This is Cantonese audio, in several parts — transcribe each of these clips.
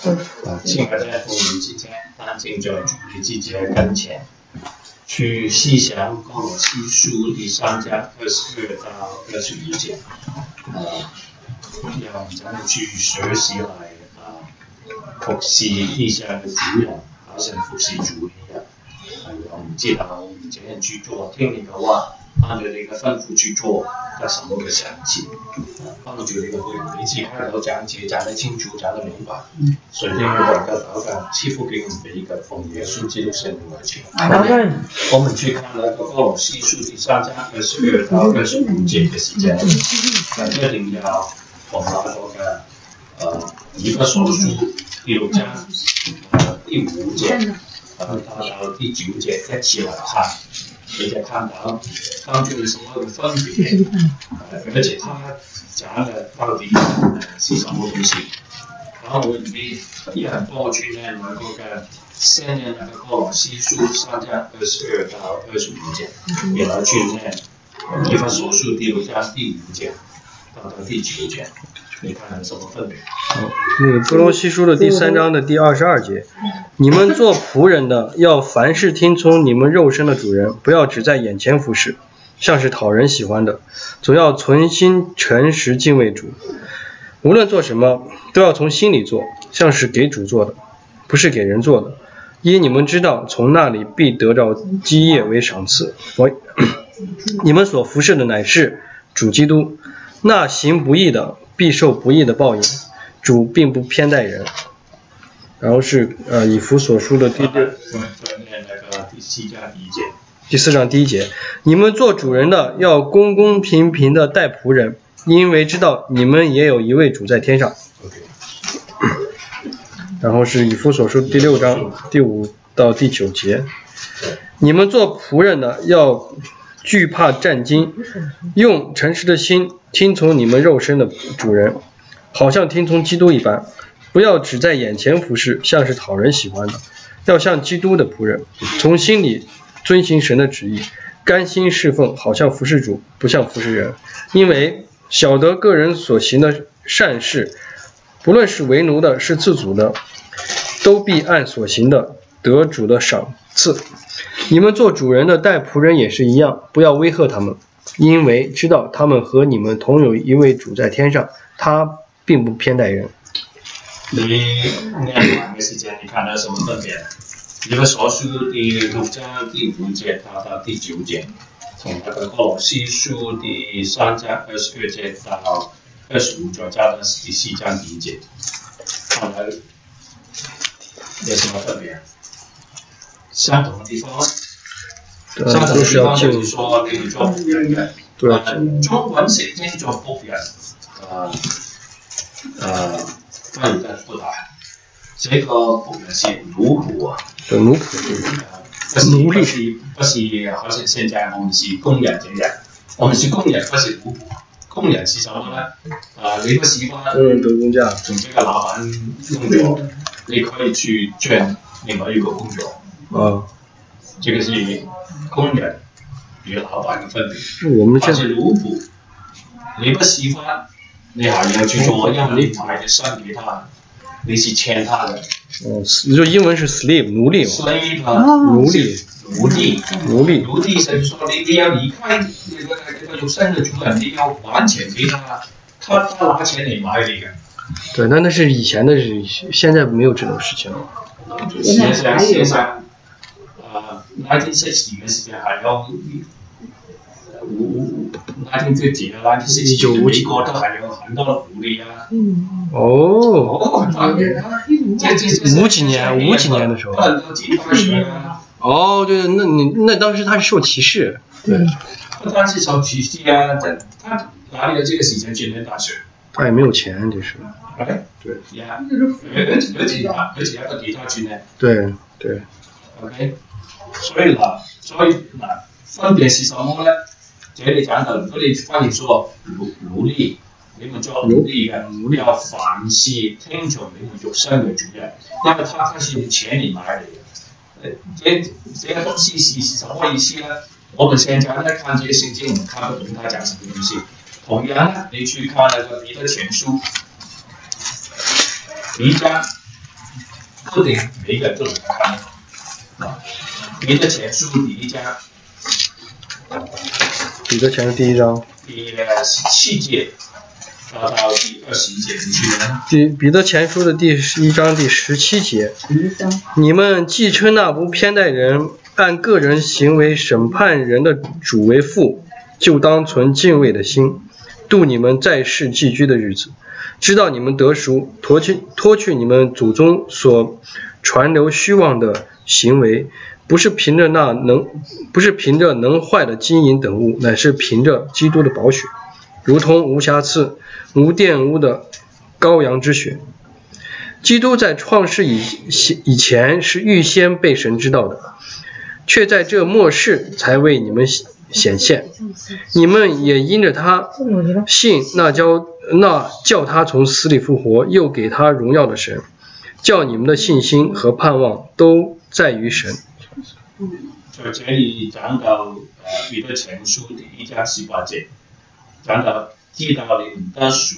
亲爱的父母之间，当敬在主的季节跟前，去细想哥罗西书第3章22到21节，要真的去学习来服侍地上的主人，好像服侍主一样。我们知道我们这样去做，听你的话，按照你的吩咐去做，在什么的详情，帮助你的会每次开头讲解讲得清楚，讲得明白。所以呢，我的祷告赐福给我们每一个奉耶稣基督圣名而求。我们去看那个哥罗西书第3章22到25节的时间，一定要我们拿到以弗所书第6章第5节。到第9节一起来看，你就看到当中有什么的分别，而且他讲的到底是什么东西。然后我们也很多去呢，那个先念那个哥罗西书3章22到25节，也来去念以弗所书第6章第5节到第9节。你看有什么分别？ 那个哥罗西书的第3章的第22节，你们做仆人的要凡事听从你们肉身的主人，不要只在眼前服侍，像是讨人喜欢的，总要存心诚实敬畏主。无论做什么，都要从心里做，像是给主做的，不是给人做的，因你们知道从那里必得着基业为赏赐。你们所服侍的乃是主基督，那行不义的必受不义的报应，主并不偏待人。然后是以弗所书的第4章第1节，你们做主人的要公公平平的待仆人，因为知道你们也有一位主在天上。然后是以弗所书第6章第5到第9节，你们做仆人的要惧怕战兢，用诚实的心听从你们肉身的主人，好像听从基督一般，不要只在眼前服侍，像是讨人喜欢的，要像基督的仆人，从心里遵行神的旨意，甘心侍奉，好像服侍主，不像服侍人。因为晓得个人所行的善事，不论是为奴的，是自主的，都必按所行的得主的赏赐。你们做主人的待仆人也是一样，不要威吓他们，因为知道他们和你们同有一位主在天上，他并不偏待人。 你念完的时间，你看到什么分别？以弗所书第6章第5节到第9节，从那个哥罗西书第3章22节到25节，加到第4章第1节，看来有什么分别？相同的地方，相同的地方就是说你做仆人的，中文圣经做仆人，翻译的不大。这个仆人是奴仆啊， 奴仆， 不是好像现在我们是工人这样，我们是工人，不是奴仆。工人是什么呢？你不喜欢得工价， 从这个老板工作，你可以去转另外一个工作。这个是工人与老板的分别。 我们这是奴仆，你不喜欢，你还要去做，因为你买的生给他，你是欠他的。 就英文是 slave 奴隶。 奴隶是说你要离开那个肉身的主人，你要还钱给他，他拿钱来买你的。 对，那是以前的事，现在没有这种事情了。 现在1960年时间还有1950啊，1960年美国都还有很多的福利啊。 50几年的时候。对，那当时他是受歧视。 对，不单是受歧视啊，他哪里有这个时间去念大学？ 他也没有钱，这是。 对呀，而且要给他去念。 对。 OK， 所以分别是什么呢？这里讲的，如果你翻译说奴隶，你们做奴隶的，要凡事听从你们肉身的主人，因为他是用钱里买你的。这个东西是什么意思呢？我们现在在看这个圣经，我们看不懂他讲什么东西。同样呢，你去看那个彼得前书，第1章不定每个人都能看啊。彼得前书第1章， 彼得前书第1章第17节到第21节，你去呢？ 彼得前书的第1章第17节，你们既称那不偏待人，按个人行为审判人的主为父，就当存敬畏的心，度你们在世寄居的日子，知道你们得赎，脱去你们祖宗所传流虚妄的行为，不是凭着能坏的金银等物，乃是凭着基督的宝血，如同无瑕疵、无玷污的羔羊之血。基督在创世以前是预先被神知道的，却在这末世才为你们显现。你们也因着他信那叫他从死里复活，又给他荣耀的神，叫你们的信心和盼望都在于神。 在这里讲到彼得前书第1章18节，讲到知道你们得赎，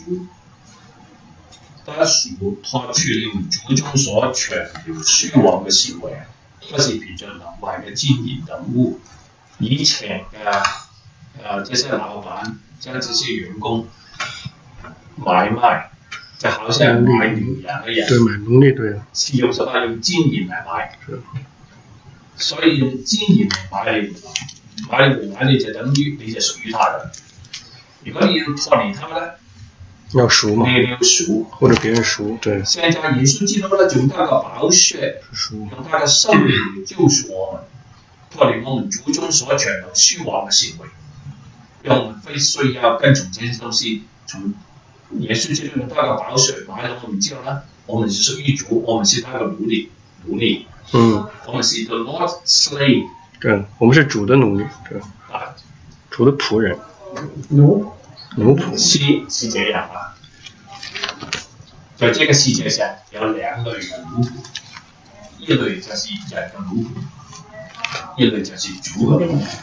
脱去你们祖宗所传流虚妄的行为，不是凭着能坏的金银等物。以前的这些老板将这些员工买卖，就好像买牛羊一样， 对，买奴隶，对， 是用什么？用金银来买，所以用金银来买你就等于你就属于他的。如果你要脱离他呢？ 要赎嘛， 你要赎， 或者别人赎，对。 现在耶稣基督呢，用他的宝血，用他的生命救赎我们，脱离我们祖宗所传的虚妄的行为，让我们非需要跟从这些东西。从耶稣基督用他的宝血买了我们之后呢，我们是属于主，我们是他的奴隶。我们是 the Lord's slave。 对，我们是主的奴隶，对，主的仆人。奴仆是这样啊。在这个世界上有2类的奴仆，一类就是人的奴仆，一类就是主的奴仆。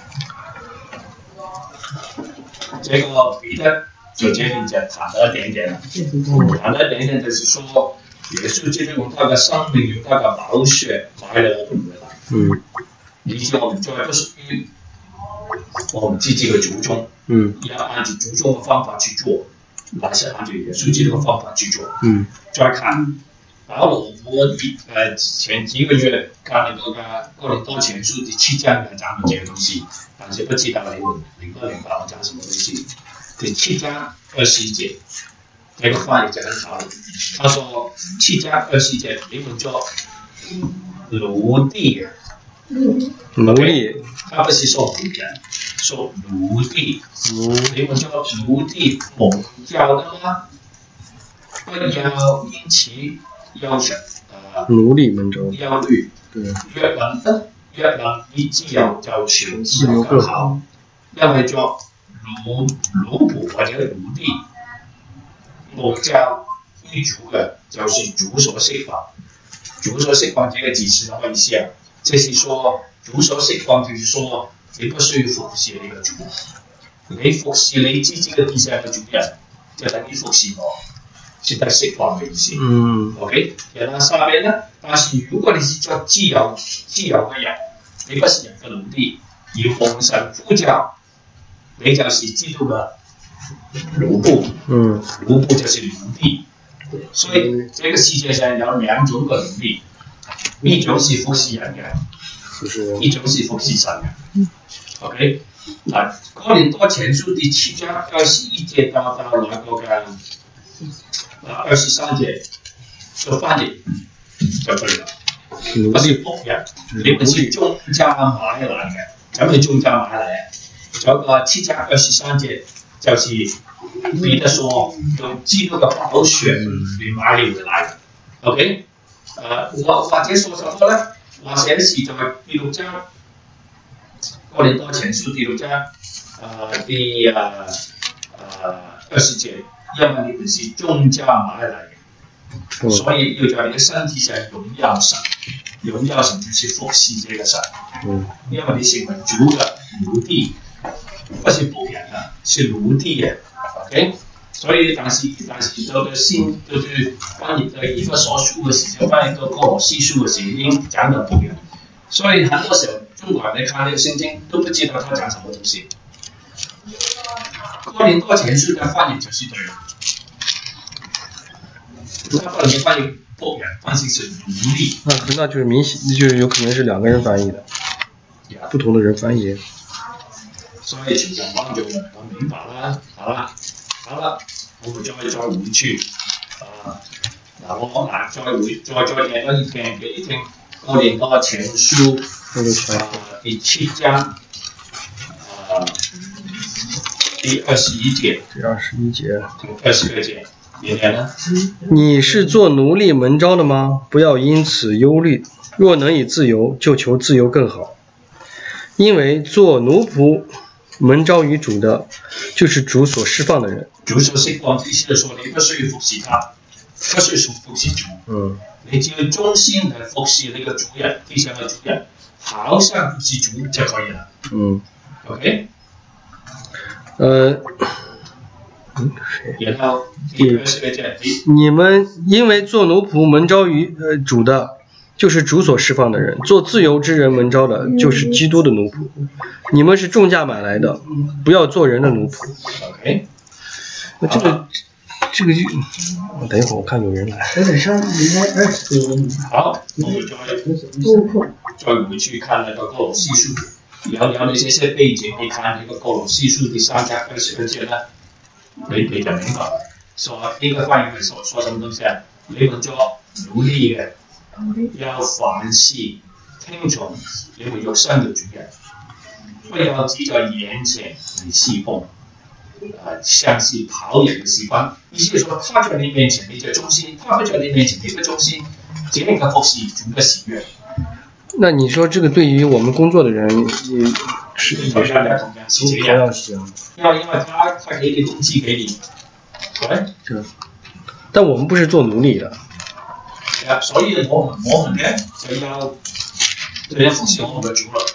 这个彼得在这里就谈了一点点了，就是说，耶稣基督用他的生命，用他的宝血买了我们回来，以及我们再不属于我们自己的祖宗，要按照祖宗的方法去做，还是按照耶稣基督的方法去做。再看，保罗前几个月看那个哥林多前书第7章讲的这个东西，但是不知道你们明白我讲什么东西。第7章20节，这个翻译就很好。他说7章20节，你们做奴隶。 奴隶， 他不是说奴人，说奴隶。你们做奴隶蒙教的吗？不要因此忧伤， 奴隶们中忧虑。 对， 若能以自由就全自由更好，因為作奴僕或者奴隸，蒙教於主嘅，就是主所釋放。主所釋放這個字是什麼意思啊？就是說主所釋放就是說你不需要服侍你嘅主，你服侍你自己嘅地上嘅主人，就等於服侍我。是在釋放嘅意思。OK， 然後下面呢，但是如果你是做自由嘅人，你不是人嘅奴隸，而奉神呼召，你就是基督嘅奴僕。奴僕就是奴隸。所以這個世界上有2種嘅奴隸，一種是服侍人嘅，一種是服侍神嘅。OK， 嗱，哥林多前書第7章21節到那個嘅23節就翻譯就對了，不是僕人，你們是中價買來嘅，怎麼中價買來啊？仲有個7章23節就是彼得說用基督嘅寶血嚟買你回來嘅。OK， 或者說什麼呢？或者是在第6章，哥林多前書第6章第20節。因為你們是中價買來嘅，所以要在你嘅身體上榮耀神。榮耀神就是服侍這個神。因為你成為主嘅奴隸，不是僕人啊，是奴隸嘅。OK， 所以但是这个新就是翻译的一个所书的时间，翻译到哥罗西书的时候，已经讲的不一样。所以很多时候中国人看那个圣经都不知道他讲什么东西。哥林多前书的翻译就是对的，他不能翻译不远，翻译是奴隶。 那就是明显，就是有可能是两个人翻译的，不同的人翻译。 所以就讲帮助我们明白啦，好了，我们再回去然後再念多一遍給你聽。哥林多前書第7章第21節。 第21節。 第22節，你念呢？ 你是做奴隶蒙召的嗎？不要因此憂慮，若能以自由，就求自由更好。因為做奴僕蒙召於主的，就是主所釋放的人。 主所釋放意思就是說，你不需要服侍他，不需要服侍主。你只要忠心地服侍你個主人，地上嘅主人，好像服侍主就可以了。OK。然後第22節， 你們因為做奴僕蒙召於主的，就是主所釋放的人；做自由之人蒙召的，就是基督的奴僕。你們是重價買來的，不要做人的奴僕。 OK。 這個就，等一會兒我看有人來。 好，我們再回去看那個哥羅西書，有那些背景，你看那個哥羅西書第3章22節呢，你就明白了。說呢個翻譯係說什麼東西啊？你們做奴隸嘅，要凡事聽從你們肉身的主人，不要只在眼前嚟侍奉。像是跑野的習慣，意思是說，他在你面前你就忠心，他不在你面前你不忠心，這樣嘅服侍主嘅喜悅。 那你說這個對於我們工作的人也是同樣是這樣，因為他給你工資給你，對。 但我們不是做奴隸的。 所以我們呢就要服侍我們的主了。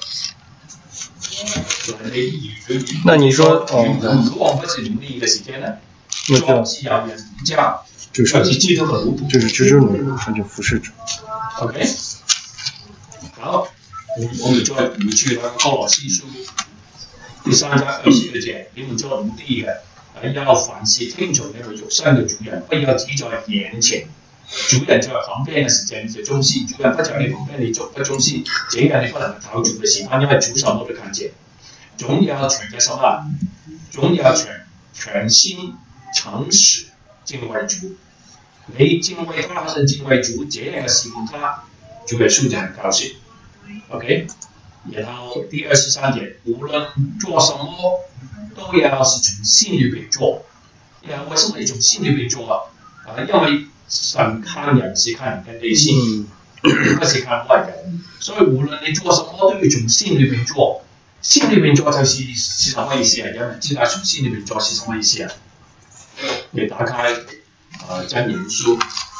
那你說如果不是奴隸的時間呢？做自由人比較，就是基督的奴僕， 就是基督奴僕，那就服侍主。 OK， 好，我們再回去那個哥羅西書第3章22節，你們做奴隸嘅，要凡事聽從你們肉身嘅主人，不要只在眼前。主人在旁邊嘅時間你就忠心，主人不在你旁邊你就不忠心，這樣你不能討主的喜歡，因為主什麼都看見。總要存着什麼？總要全心誠實敬畏主。你敬畏他，還是敬畏主？這樣嘅侍奉他，主耶穌就很高興。OK， 然後第23節，無論做什麼，都要是從心裏邊做。為什麼你從心裏邊做啊？因為神看人是看人的內心，不是看外人。所以無論你做什麼，都要從心裏邊做。心裏邊做就是什麼意思啊？有人知道從心裏邊做是什麼意思啊？你打開箴言書，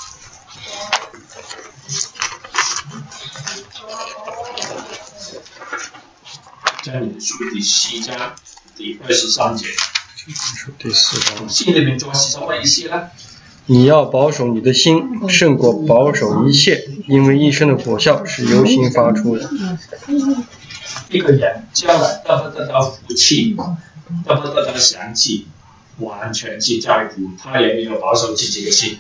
箴言書第4章第23節。 第4章。 心裏邊做是什麼意思呢？ 你要保守你的心，勝過保守一切，因為一生的果效是由心發出的。 一個人將來得不得到福氣，得不得到祥氣，完全是在乎他有沒有保守自己的心。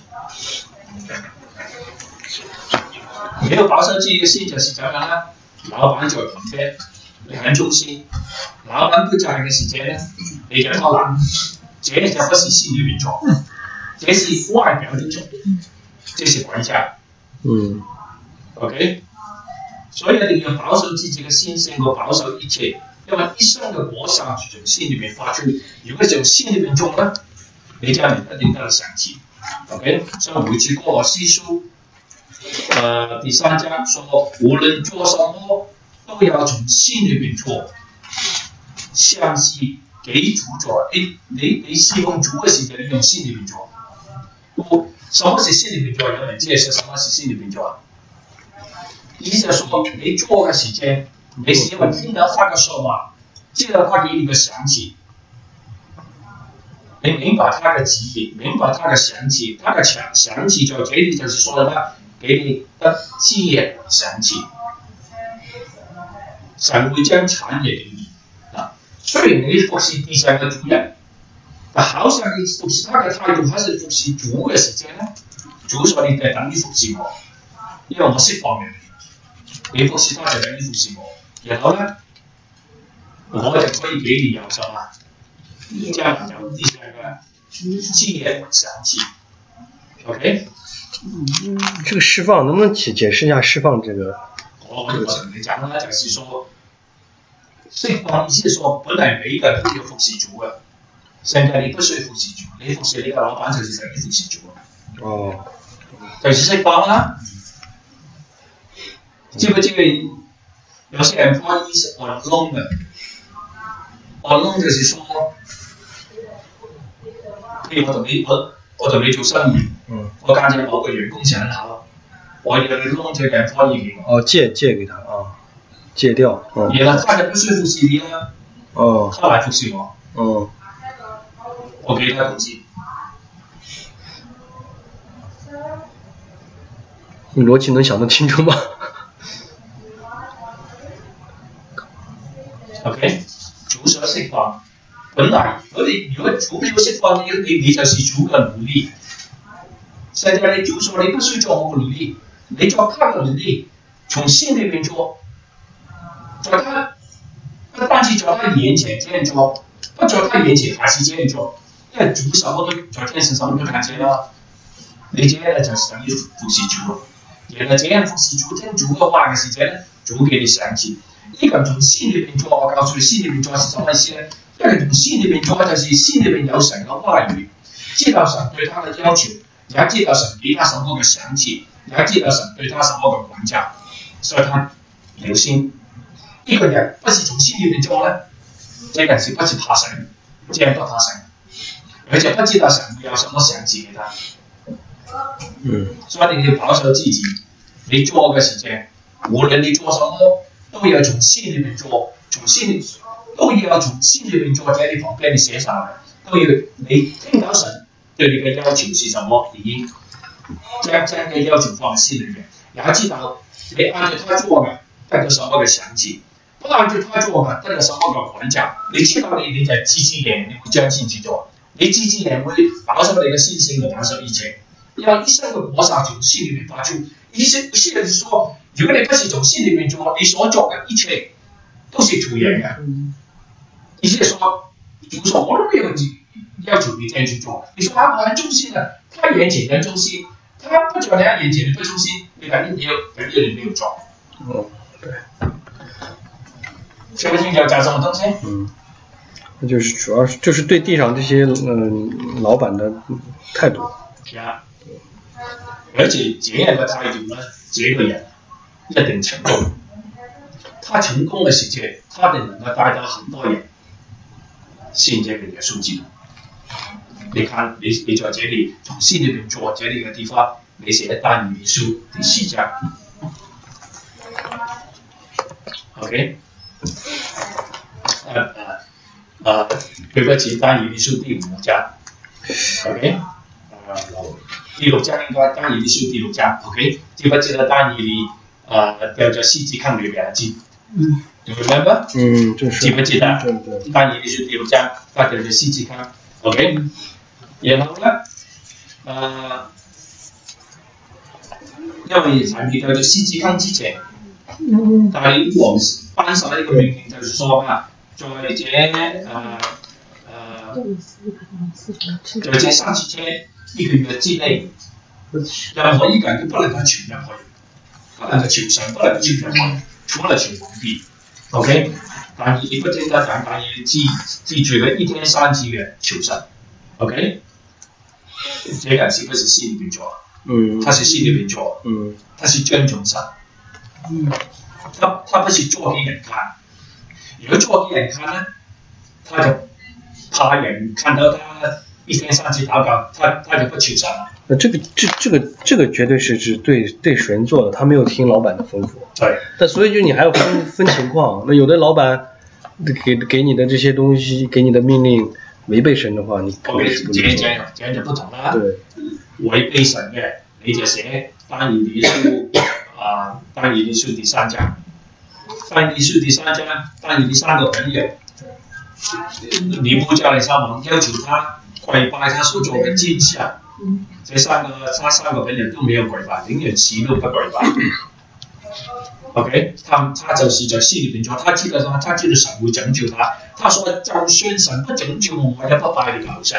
沒有保守自己的心就是怎樣呢？老闆在旁邊，你很忠心；老闆不在嘅時間呢，你就偷懶。這就不是心裏面做，這是外表的做，這是玩家。OK。所以一定要保守自己嘅心勝過保守一切，因為一生嘅果效係從心裏面發出。如果從心裏面種呢，你就一定得到祥氣。OK， 所以回去哥羅西書第3章說，無論做什麼都要從心裏面做，像是給主做。你侍奉主嘅時候，你用心裏面做。什麼是心裏面做？有人知道什麼是心裏面做啊？意思是說，你做嘅時間，你是因為聽到他嘅說話，知道他給你嘅祥氣， 你明白它的级别，明白它的详细，它的详细就这里就是说它给你的戒详细，神會將產業給你啊。雖然你服侍地上嘅主人，但好像你服侍他嘅態度，還是服侍主嘅時間咧，主說你就等於服侍我，因為我釋放你，你服侍他就等於服侍我，然後咧我就可以給你有什麼？這樣有地上嘅戒詳細 ，OK？ 这个释放能不能解释一下释放这个？ 我同你講啦，就是說釋放意思係說，本來每一個人都要服侍主嘅，現在你不需要服侍主，你服侍你個老闆就是等於服侍主哦， 就是釋放啦。知不知有些人employee是 on loan 嘅 ，on loan 就是說，譬如我同你做生意，我間接某個員工是很好，我要你 loan 這個 employee 給我。 哦，借給他啊，借掉。哦。 然後他就不需要服侍你啦。 哦。 他來服侍我。 哦。 我給他工資。 你邏輯能想得清楚嗎 ？OK， 主所釋放，本來如果主沒有釋放你就是主嘅奴隸。現在你主說你不需做我嘅奴隸，你做他嘅奴隸，從心裏面做，做他不單止做他眼前這樣做，不做他眼前還是這樣做，因為主什麼都在天上什麼都看見啦。你這樣就是等於服侍主咯。然後這樣服侍主聽主嘅話嘅時間咧，主給你賞賜。一個從心裏面做，我告訴你心裏面做是什麼意思呢？一個從心裏面做就是心裏面有神嘅話語，知道神對他嘅要求，也知道神給他什麼嘅賞賜，也知道神對他什麼嘅管教，所以他留心。一個人不是從心裏面做呢，這個人是不是怕神？這樣不怕神，而且不知道神會有什麼賞賜給他。所以你要保守自己，你做嘅事情，無論你做什麼，都要從心裏面做，都要從心裏面做，在你旁邊你寫上來，都要你聽到神對你嘅要求是什麼，你將這個要求放在心裏面，也知道你按照他做嘅得到什麼嘅賞賜，不按照他做嘅得到什麼嘅管教，你知道你就自己嘅，你會將心去做，你自己嘅會保守你嘅心性和保守一切。要一生的果實從心裏面發出。意思是說，如果你不是從心裏面做，你所做的一切都是徒然的。意思是說，主說我都沒有要求你這樣去做。你說我很忠心的，他眼前人忠心，他不做人眼前人不忠心，你肯定你沒有做。 對。 聽不清楚講什麼東西？ 那就是主要就是對地上這些老闆的態度。 而且這樣的態度呢，這個人一定成功。他成功的時間，他能夠帶到很多人信這個耶穌基督。你看，你在這裡從心裏面做這裡嘅地方，你寫但以理書第4章 ，OK？ 對不起，但以理書第5章 ，OK？第6章應該但以理書第6章 ，OK？ 記不記得但以理掉在獅子坑裏邊記 ？Remember？ 就是。 記不記得？但以理書第6章，他掉在獅子坑 ，OK？ 然後呢，因為還未掉在獅子坑之前，但係王頒下一個命令，就是說啊，在這30天1個月之內，任何一個人都不能夠求任何人，不能夠求神，不能夠求任何人，除了求皇帝。OK？ 但你不聽得，但你記住了1天3個月求神。OK？ 這個人是不是心裏面做？他是心裏面做。他是尊重神。他不是做給人看。如果做給人看呢，他就怕人看到他1天3次禱告，他就不求神了。 這個絕對是對神做的，他沒有聽老闆的吩咐。 對。但所以就你還要分情況，那有的老闆給你的這些東西，給你的命令， 违背神的话，你我给是不能做。 这样就不同啦。 对， 违背神嘅，你就寫但以理書但以理書第3章，但以理書第3章，但以理3個朋友，尼布甲尼撒王要求他跪拜他所做的金像，他3個朋友都沒有跪拜，寧願死都不跪拜。OK， 他就是在心裏邊做，他知道神會拯救他。他說：就算神不拯救我，我也不拜你偶像。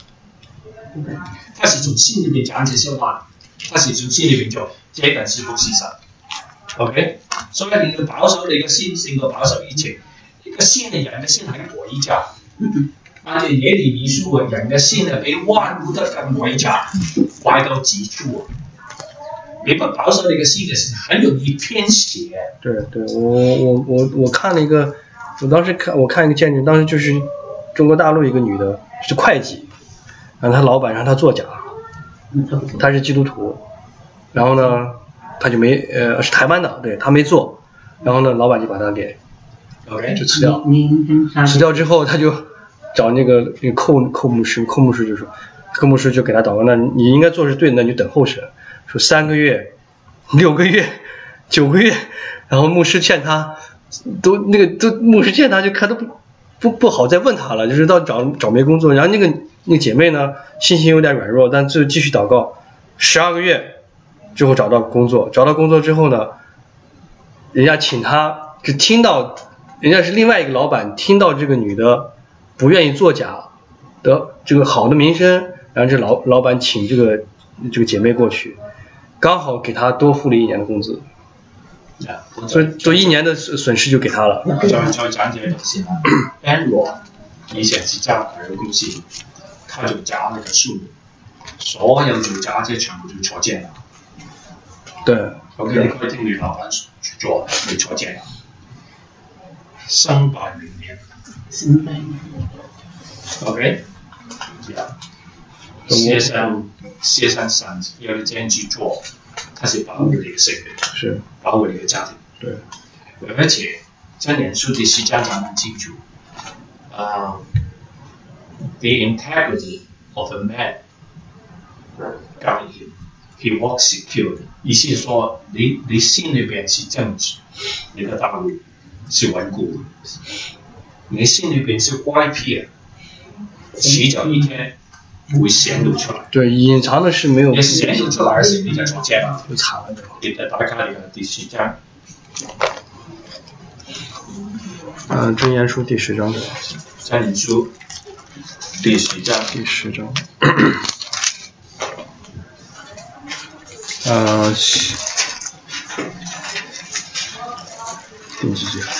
他是從心裏邊講這些話，他是從心裏邊做，這個是服侍神。OK， 所以你要保守你嘅心勝過保守一切。一個心嘅人嘅心係詭詐，按照耶利米書人嘅心係比萬物都更詭詐，壞到極處。你不保守你嘅心嘅時候，很容易偏邪。 对，我看了一个，我看一个见证，当时就是中国大陆一个女的，是会计，然后她老板让她作假，她是基督徒，然后呢，她就没是台湾的，对，她没做，然后呢，老板就把她给 OK 就辞掉，辞掉之后，她就找那个寇牧师，寇牧师就说，寇牧师就给她祷告，那你应该做是对的，那你就等候神。说3个月、6个月、9个月，然后牧师劝他，牧师劝他就看都不好再问他了，就是到找没工作，然后那个姐妹呢信心有点软弱，但就继续祷告，12个月之后找到工作之后呢，人家请他就听到人家是另外一个老板听到这个女的不愿意作假的这个好的名声，然后这老板请这个姐妹过去。刚好给他多付了1年的工资，所以就1年的损失就给他了。 再講這個先啦。Enron 以前是加拿大嘅公司，他就假那個數，所有做假嘅全部都坐監啦。 對 ，OK， 你可以聽你老闆去做，你坐監啦，300年。OK， 寫上神要你這樣去做，它是保護你嘅性命， 是保護你嘅家庭。 對， 而且箴言書第10章講得清楚，the integrity of a man guide him, he walks secure。意思係說，你心裏邊是正直，你的道路是穩固的；你心裏邊是乖僻，遲早一天會顯露出來。 對，隱藏的是沒有。 你顯露出來的時候，你就坐監了， 就慘了。 你再打開你的第10章。 箴言書第10章。 箴言書第10章。 第10章。第幾節？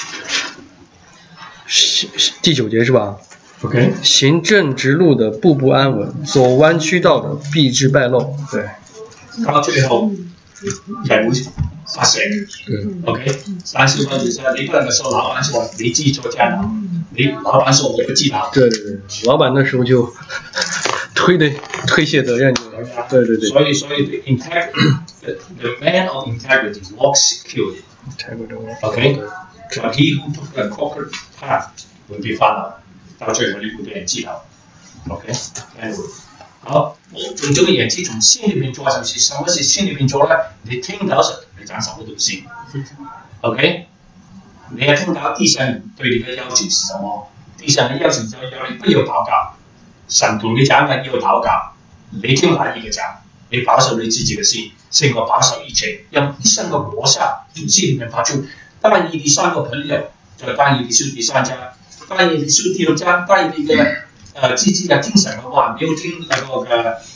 第9節是吧 ？OK。 行正直路的步步安穩，走彎曲道的必致敗露。對。 到最後人會發現。OK。但是問題是，你不能說老闆說你自己做監了，你老闆說我不知道。 對，老闆那時候就推卸責任。對。 所以 the man of integrity walks securely. OK. But he who took the crooked path will be found. 到最後你會被人知道。OK。Anyway， 好，最重要係從心裏面做就是什麼是心裏面做呢？你聽到神，你講什麼都信。OK。你要聽到地上人對你的要求是什麼？地上人要求就要你不要禱告，神同你講緊要禱告，你聽哪一個講？你保守你自己的心，勝過保守一切，讓一生的果效從心裏面發出。但以理3個朋友，在但以理書第3章，但以理書第6章，但以理嘅自己嘅聽神嘅話，沒有聽那個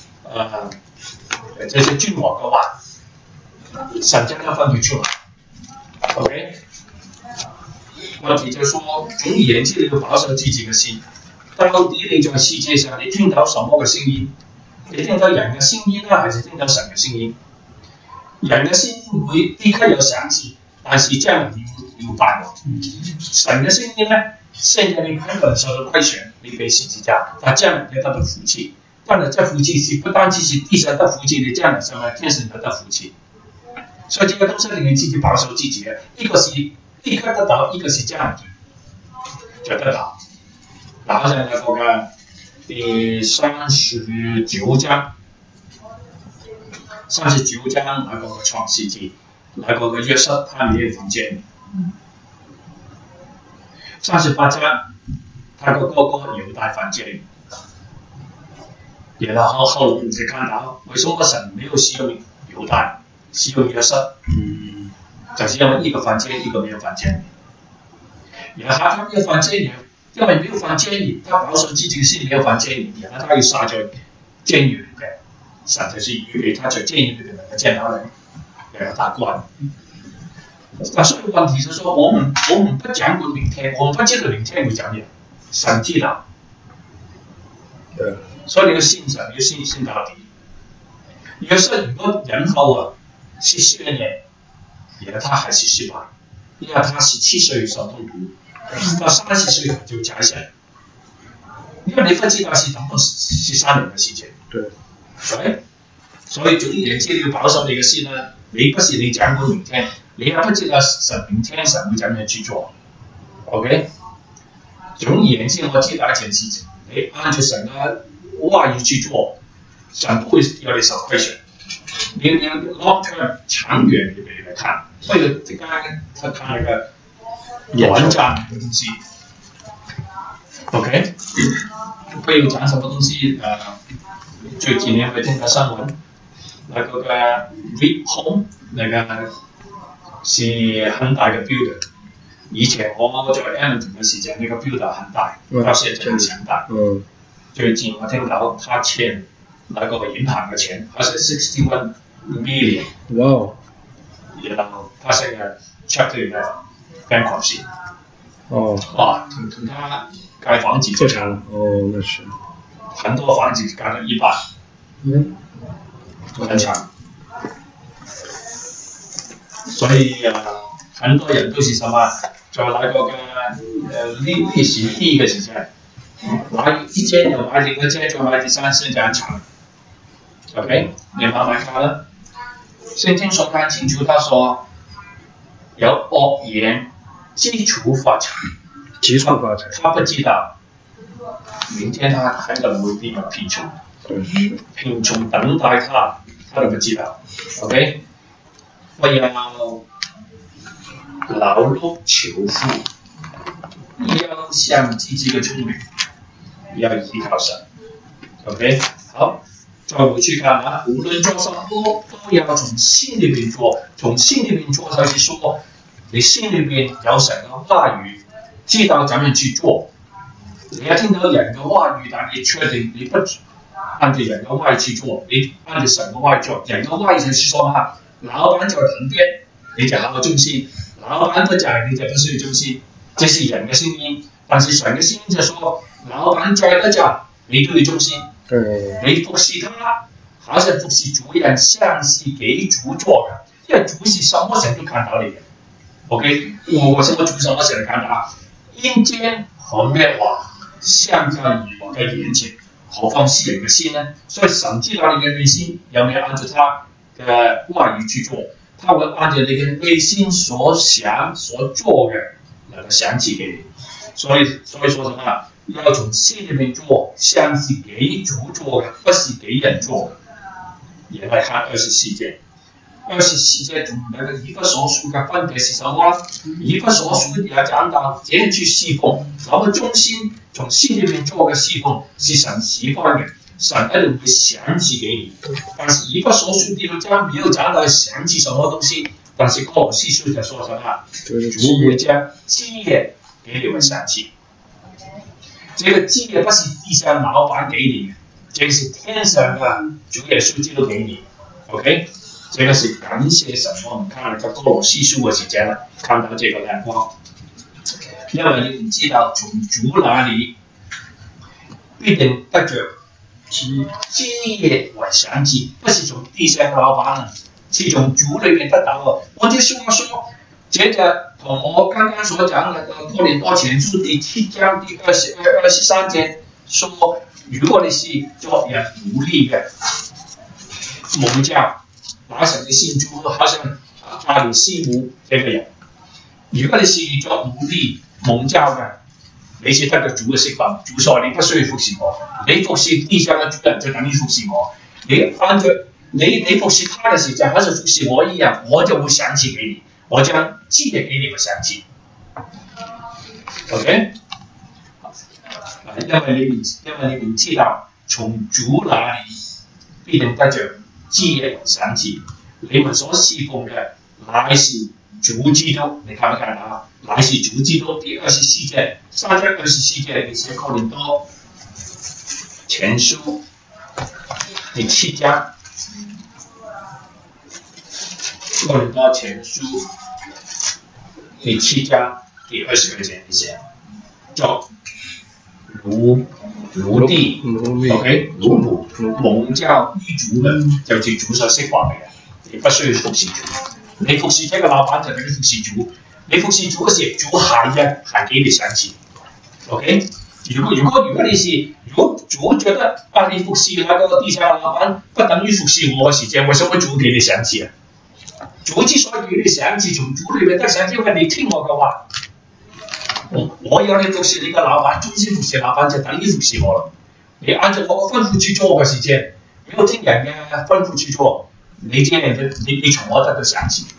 這些君王嘅話，神將要分別出來。OK。問題就說，總而言之，你要保守自己嘅心。到底你在世界上，你聽到什麼嘅聲音？你聽到人嘅聲音呢，還是聽到神嘅聲音？人嘅聲音會立刻有響起，但是這樣要敗落。神嘅聲音呢，現在你根本受到虧損，你被十字架，但這樣你得到福氣。當然，這福氣是不單止是地上的福氣，你這樣的時候，天上得到福氣。所以這個東西你自己保守自己嘅，一個是立刻得到，一個是這樣就得到。然後像那個第39章，39章那個創世記，那個嘅約瑟他沒有房間。38章，他個哥哥猶大房間。然後後來我們就看到，為什麼神沒有使用猶大，使用約瑟？就是因為一個房間，一個沒有房間。然後他沒有房間，因為沒有房間裏，他保守自己是沒有房間裏，然後他又殺咗監獄裏嘅，神就是預備他在監獄裏面能夠見到人，然後打官。那所以問題就是說，我們不講過明天，我們不知道明天會怎樣，神知道。所以你要信神，要信到底。約瑟如果人後14年，然後他還是失敗，因為他17歲受痛苦，到30歲就假想，因為你不知道是等到13年的事情。對，所以總言之，你要保守你嘅心啦。你不是你講過明天，你也不知道明天神會怎樣去做。OK， 總言之，我知道一件事情，你按照神嘅話語去做，神不會要你受虧損。你要 long term 長遠你來看，不要只看他看那個短暫的東西。OK， 不要講什麼東西最近你會聽到新聞，那個嘅 REIT Home 那個是很大嘅 builder。以前我在 Edmonton 嘅時間，那個 builder 很大，到現在很強大。最近我聽到他欠那個銀行嘅錢，好像61 million。哇！然後他現在 chapter 11 bankruptcy。哇，同他蓋房子就差。 那是。 很多房子蓋到一半。很長。所以很多人都是什麼，在那個嘅歷史第一個時間。買一間又買另一間，再買第三間這樣長。OK， 你慢慢看啦。聖經說得很清楚，他說有惡言基礎發財，他不知道明天他還能會變得貧窮，貧窮等待他都不知道。OK， 不要勞碌求富，要想自己嘅聰明。要依靠神 ，OK， 好，再回去看啊，無論做什麼都要從心裏面做，從心裏面做就是說，你心裏面有神嘅話語，知道怎樣去做。你一聽到人嘅話語，但你確定你不按照人嘅話語去做，你按照神嘅話語做，人嘅話語就是說嘛，老闆在旁邊，你就好忠心；老闆不在，你就不需要忠心。這是人嘅聲音，但是神嘅聲音就說。老闆在得着，你都要忠心。你服侍他，好像服侍主人，像是給主做的。因為主是什麼神都看到你的。OK， 我什麼主什麼神看到？陰間和滅亡像在我的眼前，何況是人的心呢？所以神知道你的內心有沒有按照他的話語去做，他會按照你的內心所想所做的能夠賞賜給你。所以說什麼？要從心裏面做，像是給主做的，不是給人做的。也來看24節，24節同那個以弗所書嘅分別是什麼？以弗所書也講到怎樣去侍奉，那麼忠心從心裏面做嘅侍奉是神喜歡嘅，神一定會賞賜給你。但是以弗所書第6章沒有講到賞賜什麼東西，但是哥羅西書就說什麼？主會將基業給你們賞賜。這個基業不是地上老闆給你的，這個是天上的主耶穌基督給你。OK， 這個是感謝神。我們看那個哥羅西書嘅時間，看到這個亮光，因為你唔知道從主那裡必定得着基業為賞賜，不是從地上的老闆，是從主裏面得到的。我就說，這就同我剛剛所講的《哥林多前書》第7章第23節說，如果你是作人奴隸嘅蒙教，馬上你信主，好像阿里師母這個人。如果你是作奴隸蒙教嘅， 你先得到主嘅釋放，主說你不需要服侍我，你服侍地上嘅主人就等於服侍我。你按照你服侍他嘅時候，好似服侍我一樣，我就會賞賜給你，我將記得給你嘅賞賜。OK， 因為你們知道，從主那裡必定得着基業和賞賜。你們所侍奉嘅乃是主基督，你看不看啊？乃是主基督。第24節，3章24節，你寫哥林多前書第7章，哥林多前書第7章第22節，你寫作奴隸 ，OK， 奴僕蒙召於主嘅，就是主所釋放嘅人，你不需要服侍主。你服侍這個老闆就等於服侍主，你服侍主嘅時候，主還給你賞賜。OK， 如果你是如果主覺得啊，你服侍那個地產老闆不等於服侍我嘅時間，為什麼主給你賞賜啊？主之所以給你賞賜，從主裏面得賞賜，因為你聽我嘅話。我要你服侍你個老闆，忠心服侍老闆就等於服侍我啦。你按照我嘅吩咐去做嘅時間，沒有聽人嘅吩咐去做。你從我得到賞賜，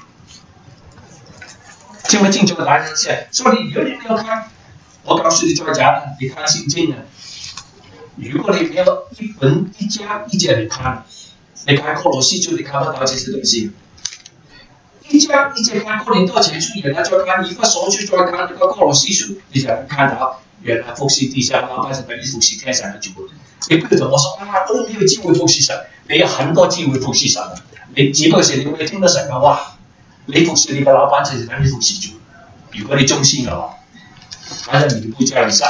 聽不清楚答案是，所以如果你沒有看，我告訴你再講，你看聖經啊，如果你沒有一本一家一節嚟看，你看哥羅西書你看不到這些東西。一家一節看哥林多前書，原來再看以弗所書，再看那個哥羅西書，你就能看到原來服侍地上老闆是等於服侍天上的主。你不要同我說啊，我沒有機會服侍神，你有很多機會服侍神。你只不過是你會聽到神嘅話，你服侍你嘅老闆就是等於服侍主。如果你忠心嘅話，反正尼布甲尼撒，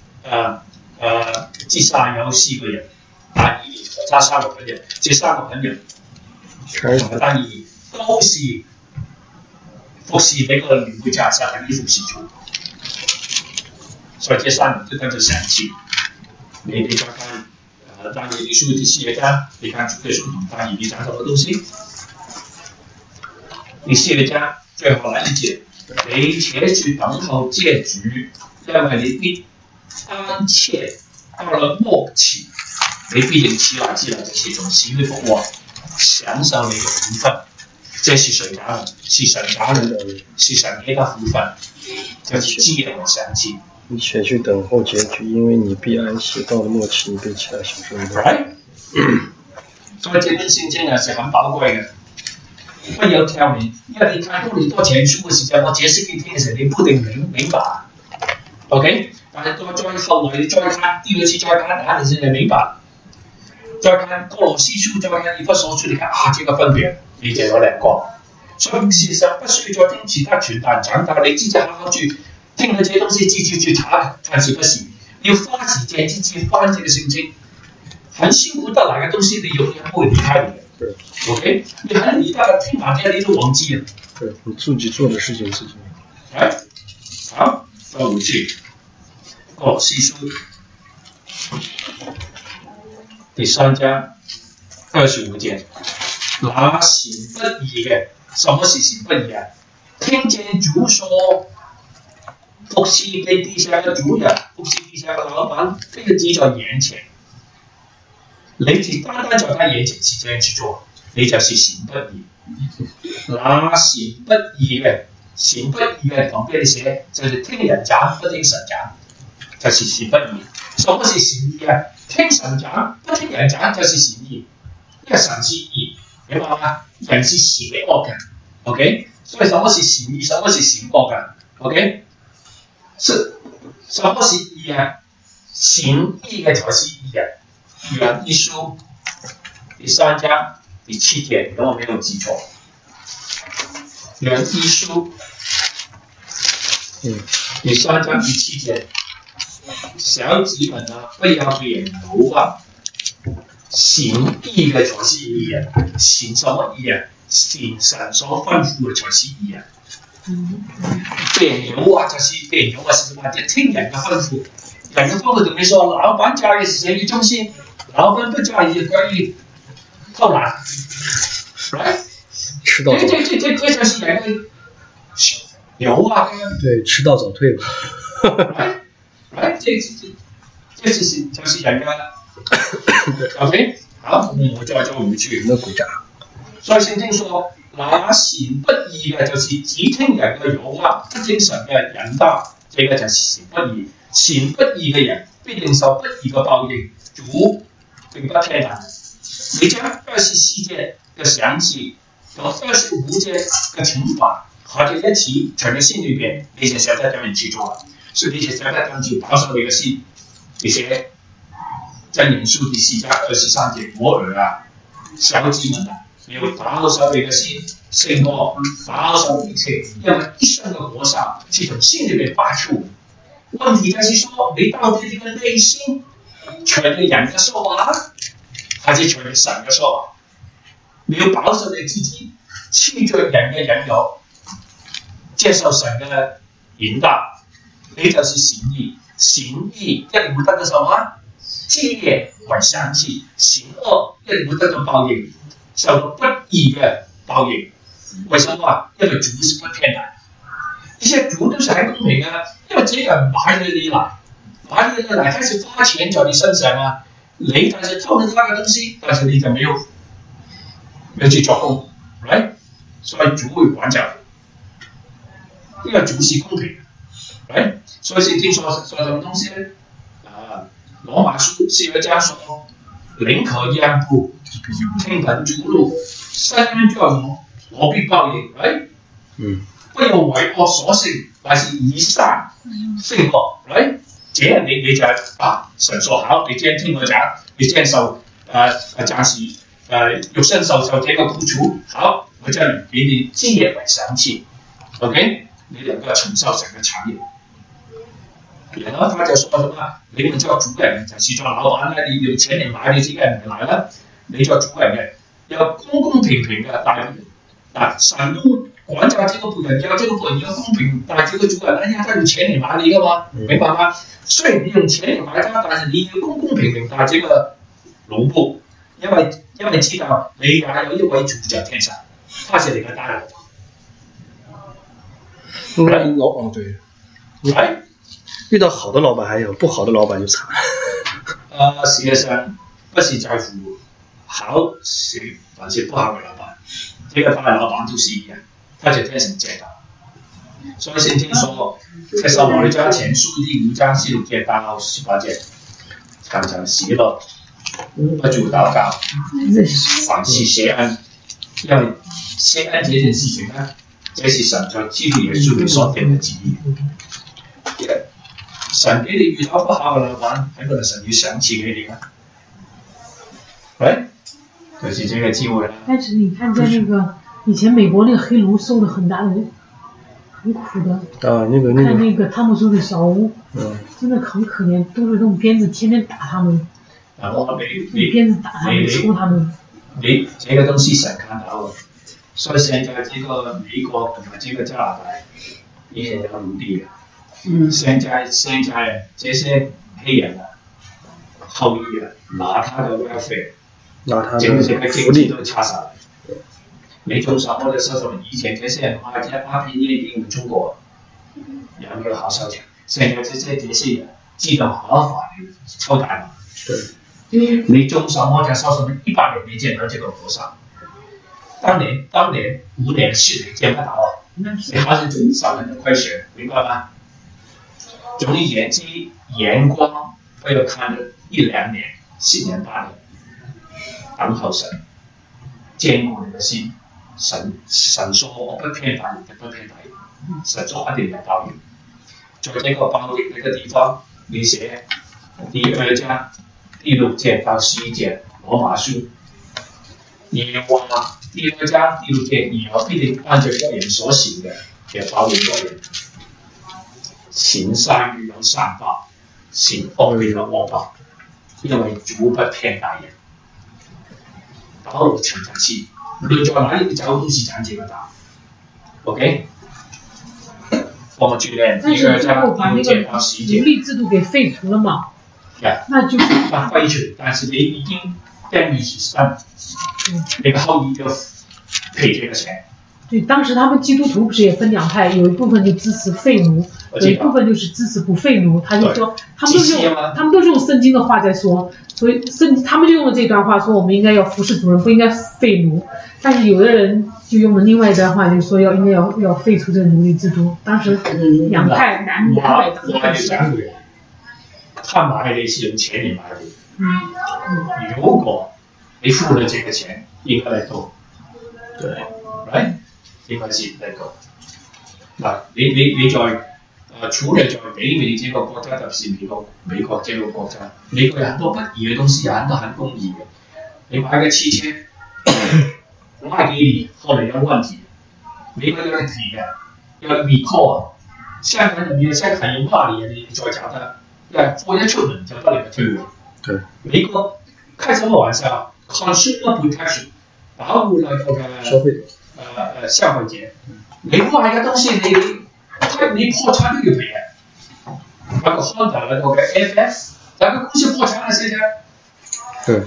祭司有4個人，但以理和他3個朋友，這3個朋友和但以理都是服侍那個尼布甲尼撒等於服侍主，所以這3人都得到賞賜。你再看。但以理書第4章，你看主耶穌同但以理講什麼東西？第4章最後來一節，你且去等候這主，因為你必安切到了末期，你必定起來這些種喜悅復活，享受你的福分。這是誰講的？是神講的，是神給的福分，就是基業和賞賜。 你且去等候結局，因為你必安息，到了末期，你必起來享受你的。 所以這本聖經是很寶貴嘅，不有條理。因為你看哥林多前書嘅時候，我解釋給你聽嘅時候，你不一定明白。OK， 但係再後來你再看第2次再看，肯定是你明白。再看哥羅西書，再看以弗所書，你看啊，這個分別你就有兩個。所以事實上不需要再聽其他傳道人講道，你自己好好去。聽了這些東西，自己去查看是不是？你要花時間自己翻這個聖經，很辛苦得來嘅東西，你永遠不會離開你嘅。OK， 你很離開，聽完啲你都忘記了。 對，你自己做的事情自己。 好，再回去哥羅西書第3章25節，那行不義嘅，什麼是行不義啊？聽見主說。服侍給地上嘅主人，服侍地上嘅老闆，這個只在眼前。你只單單在他眼前是這樣去做，你就是行不義。那行不義嘅，行不義嘅旁邊你寫，就是聽人講不聽神講，就是行不義。什麼是行義啊？聽神講不聽人講就是行義，因為神是義，明白嗎？人是邪惡嘅 ，OK？ 所以什麼是行義？什麼是行惡嘅 ？OK？是什麼是義啊？行義嘅才是義啊！約一書第3章第7節，如果我沒有記錯，約一書第3章第7節，小子們啊，不要被人誘惑，行義嘅才是義啊！行什麼義啊？行神所吩咐嘅才是義啊！被人誘惑就是被人誘惑是什麼？就聽人嘅吩咐，人嘅吩咐同你說，老闆教嘅事你忠心，老闆不教你可以偷懶 ，right？ 吃到早這就是人嘅誘惑。 對，吃到早退吧。 来，这就是人的，OK， 好，我再做回去。 那鬼诈。 所以聖經說，那善不義嘅就是只聽人嘅誘惑，不聽神嘅引導，這個就是善不義。善不義嘅人必定受不義嘅報應。主並不聽人。你將24節嘅賞賜同25節嘅懲罰合在一起，存在心裏邊，你就曉得點樣去做。所以你就曉得點樣保守你嘅心。而且箴言書第4章23節，我兒啊，小子們啊，你要保守你嘅心，勝過保守一切，因為一生嘅果效是從心裏面發出。問題就是說，你到底你嘅內心隨着人嘅說話，還是隨着神嘅說話？你要保守你自己，棄絕人嘅引誘，接受神嘅引導，你就是善意。善意一定會得到什麼？基業為賞賜，善惡一定會得到報應，受到不義嘅報應。為什麼啊？因為主是不偏袒，而且主都是很公平的，因為這個人買了你來，開始花錢在你身上啊，你但是偷了他嘅東西，但是你就沒有去做工，right？所以主會管教你，因為主是公平的，right？所以聖經說什麼東西呢？羅馬書12章說：寧可讓步，聽憑主路，伸冤在我必報應。right？不要為惡所勝，乃是以善勝惡。right？這樣你就神所好，你既然聽我講，你既然暫時肉身受這個苦楚，好，我就給你基業為賞賜。OK？你能夠承受整個產業。然後他就說什麼？你們做主人就是做老闆咧，你用錢嚟買你自己嘅唔嚟啦。你做主人嘅要公公平平嘅待人。神都管教這個僕人，要這個僕人要公平待這個主人。因為他用錢嚟買你㗎嘛，明白嗎？雖然你用錢嚟買他，但是你要公公平平待這個奴僕，因為知道你也有一位主在天上，他是你嘅大老闆。 對。係。遇到好的老闆還有，不好的老闆就慘。 事實上不是在乎好是還是不好嘅老闆，這個大老闆都是一樣，他就天神借道。所以聖經說，在撒母耳記前書第5章16節到18節，常常喜樂，不住禱告，凡事謝恩，因為謝恩這件事情呢，這是神在基督耶穌裏所定嘅旨意。神給你遇到不好嘅老闆，係咪神要賞賜給你啊？喂，就是這個機會啦。 但是你看在那個以前美國那個黑奴受了很大的、很苦的。 看那個湯姆蘇的小屋，真的很可憐，都是用鞭子天天打他們。鞭子打他們，抽他們。 你這個東西神看到嘅，所以現在這個美國同埋這個加拿大已經有奴隸嘅。現在這些黑人啊、後裔啊，拿他的 welfare， 整個經濟都差晒。你種什麼就收什麼。以前這些人阿片已經中國有沒有好收場？現在這些人知道合法的抽大麻。你種什麼就收什麼，100年沒見到這個果實。當年5年10年見不到啊！你還是種少人的虧損，明白嗎？總言之，眼光不要看了1-2年、10年、8年，等候神，堅固你的心。神說我不偏袒，亦不偏袒，神說一定有報應。在這個報應這個地方，你寫第2章第6節到11節羅馬書，耶和華第2章第6節，耶和華必定按照個人所行嘅報應個人。善生必有善報，善惡必有惡報，因為主不偏待人。保羅強調是，無論在哪裡找都是講這個道。OK， 我們去練第2章6節到11節。 奴隸制度給廢除了嘛？那就是廢除，但是你已經訂立起身，你個後裔就賠這個錢。 對，當時他們基督徒不是也分兩派，有一部分就支持廢奴， 有一部分就是支持不废奴，他就说他们都是用圣经的话在说，所以他们就用了这段话说我们应该要服侍主人，不应该废奴。但是有的人就用了另外一段话，就说应该要废除这个奴隶制度。当时两派南北我还是讲过，他买的是用钱你买的。如果你付了这个钱，应该来做。 对 ，right， 應該是嚟講。嗱，你在除了在北美這個國家，特別是美國這個國家，美國有很多不義嘅東西，有很多很公義嘅。你買個汽車，賣給你後來有問題，美國有問題嘅，要 recall。香港人你香港人罵你再找他，貨一出門就得你個退回。 對， 美國開什麼玩笑 ？Consumer protection。保護那個嘅消費者，你賣嘅東西你破產都要賠嘅。那個 Honda 那個嘅 FF， 那個公司破產了現在。 對。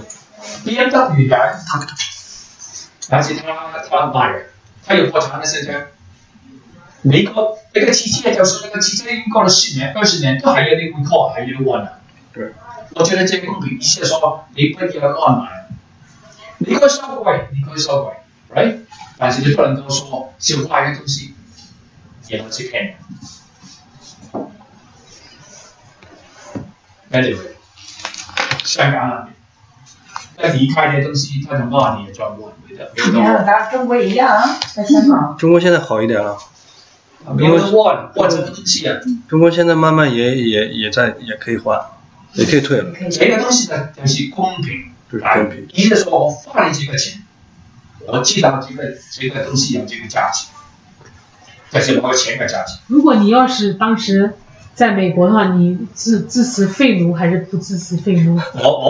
BMW 也，但是他賣嘅，他又破產了現在。美國那個汽車就是那個汽車已經過了10年、20年，都還有那個 recall，還有問的。 對。 我覺得這個公平，一些說你不要亂買。你可以收貴 ，right？ 但是你不能夠說是壞嘅東西，然後去騙人。Anyway， 香港人一離開嘅東西，他就罵你，專門跟中國一樣啊，在香港。 中國現在好一點了， 因為換這個東西啊。 中國現在慢慢也可以換，也可以退了。 這個東西呢，就是公平。 就是公平。 意思說我花了這個錢，我知道這個東西有這個價值，這是我錢的價值。 如果你要是當時在美國的話，你支持廢奴還是不支持廢奴？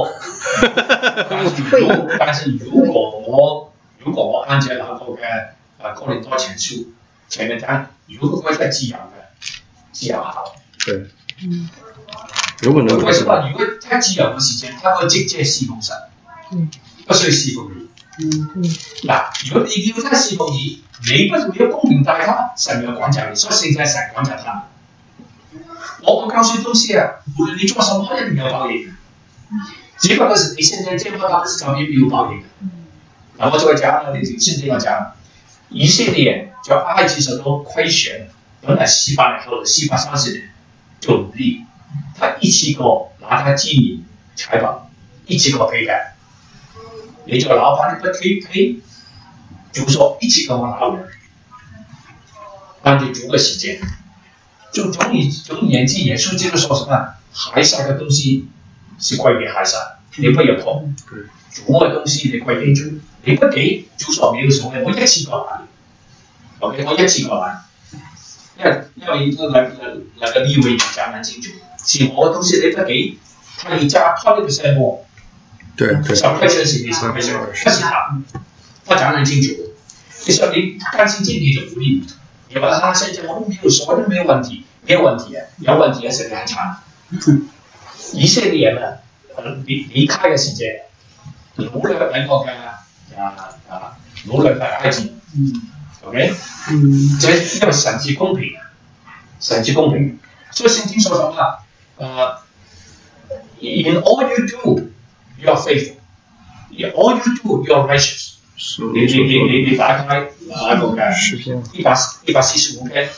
但是如果我按照那個嘅哥林多前書前面講，如果佢係自由好。 對。如果能， 為什麼？如果他自由嘅時間，他可以直接侍奉神，不需要侍奉你。嗱，如果你要他侍奉你，你不要公平待他，神要管教你，所以現在神管教他。我告訴東西啊，無論你做什麼，一定有報應。只不過是你現在這麼大的時候，你沒有報應。嗱，我再講啦，你現在要講，以色列人在埃及時都虧損，本來400年後430年就努力。他一次過拿他金銀財寶，一次過賠嘅。你做老闆你不賠，就說一次過我拿回來。按照主嘅時間，總而言之，耶穌基督說什麼？海上嘅東西是歸給海上，你不要碰。主嘅東西你歸給主，你不給就說沒有所謂，我一次過拿。OK， 我一次過拿。因為那個利未講得清楚。是我的東西你不給，他一加20%more， 對 ，10%是你10%，不是他講得很清楚。你說你甘心進你就不利，你話他現在我都沒有說都沒有問題，沒有問題啊，有問題是兩場。以色列人啊，離開嘅時間，擄掠那個嘅擄掠喺埃及 ，OK， 這因為神是公平，神是公平，所以聖經所講啦。In all you do, you are faithful. In all you do, you are righteous. 你打開那個嘅145篇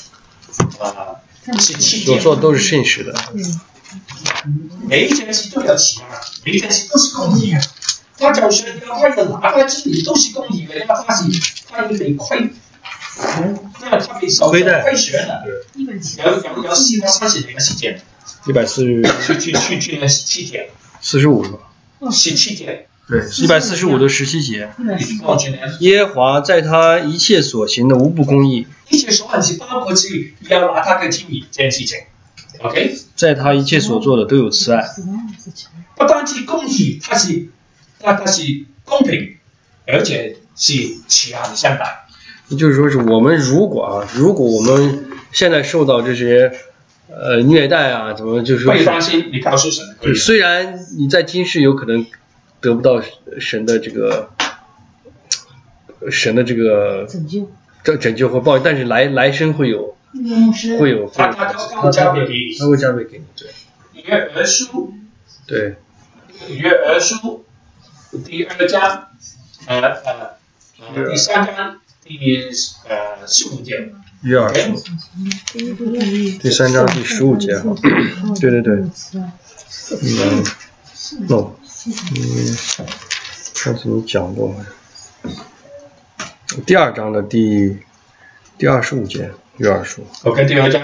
17 所做都是信實的。 每一件事都有起啊，每一件事都是公義嘅。他就算要虧嘅哪個之年都是公義嘅，因為他已被虧，因為他被受虧損了，有430年嘅時間。 140 去年17天 ，45是吧 ？17天。 对，145的17節。耶和華在他一切所行的無不公義。 一切所行是包括去要拿他的金銀這件事情。OK。 在他一切所做的都有慈愛。 不單止公義，它是公平，而且是慈愛相待。 也就是說，是我們如果我們現在受到這些虐待啊，怎麼就是說？ 不擔心，你告訴神可以。 雖然你在今世有可能得不到神的這個拯救和報應，但是來生會有会有， 他会加倍给你， 他会加倍给你，对。 约珥书， 对， 约珥书第2章，第3章第15节。 约珥书第3章第15节，对对对。上次你讲过，第2章的第25节，约珥书。 OK， 第2章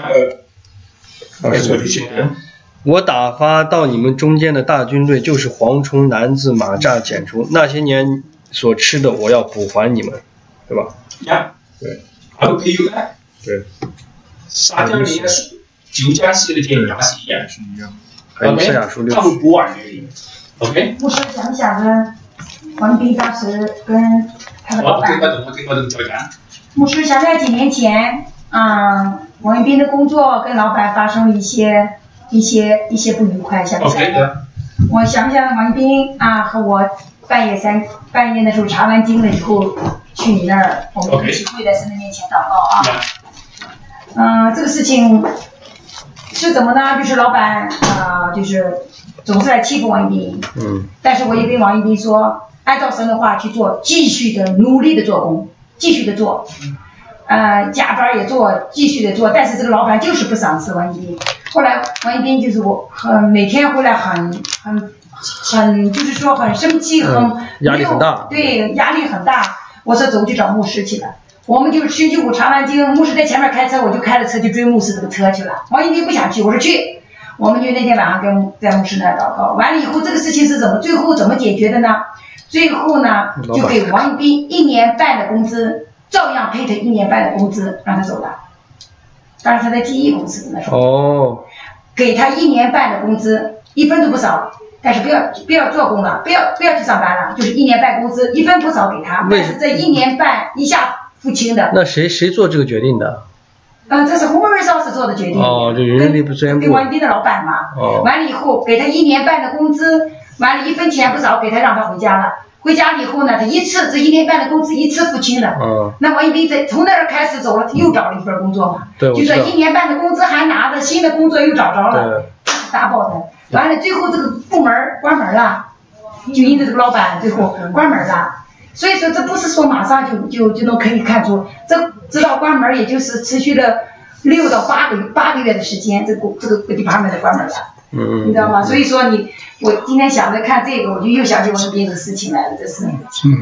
25节。 我打发到你们中间的大军队，就是蝗虫、男子、马蚱、茧虫，那些年所吃的，我要补还你们，对吧？ 呀， 对。 I will pay you back。 对。 撒迦利亚书9章12节也是一样。 还有以赛亚书6。 他会补还给你。OK。 牧师想不想着王斌当时跟他的老板？ 我听再讲。 牧师想在几年前，王斌的工作跟老板发生了一些不愉快，想不想？我想不想王斌和我半夜的时候查完经了以后去你那儿，我们一起跪在神的面前祷告啊。这个事情是怎么呢？就是老板就是总是来欺负王一斌。但是我也跟王一斌说，按照神的话去做，继续的努力的做工，继续的做。加班也做，继续的做，但是这个老板就是不赏识王一斌。后来王一斌就是每天回来很就是说很生气， 压力很大。 对，压力很大。我说走去找牧师去了。我们就星期五查完经，牧师在前面开车，我就开着车去追牧师这个车去了。王一斌不想去，我说去。我们就那天晚上在牧师那祷告，完了以后这个事情是最后怎么解决的呢？最后呢就给王一斌1年半的工资。照样配他1年半的工资，让他走了。当时他在记忆公司那时候，给他1年半的工资，1分都不少，但是不要做工了，不要去上班了，就是1年半工资1分不少给他，但是这1年半一下付清的。 那谁做这个决定的？ 这是Human Resources做的决定。 就人力资源部。 给王一斌的老板嘛。完了以后给他1年半的工资，完了1分钱不少给他，让他回家了。回家了以后呢，他这1年半的工资一次付清了。那王一斌从那儿开始走了，他又找了一份工作嘛。就说1年半的工资还拿着，新的工作又找着了，大爆的。完了最后这个部门关门了，就因着这个老板最后关门了。所以说这不是说马上就能可以看出，这直到关门也就是持续了6到8个月的时间，这个department的关门了。你知道吗？所以说我今天想着看这个，我就又想起王一斌的事情来了，这是。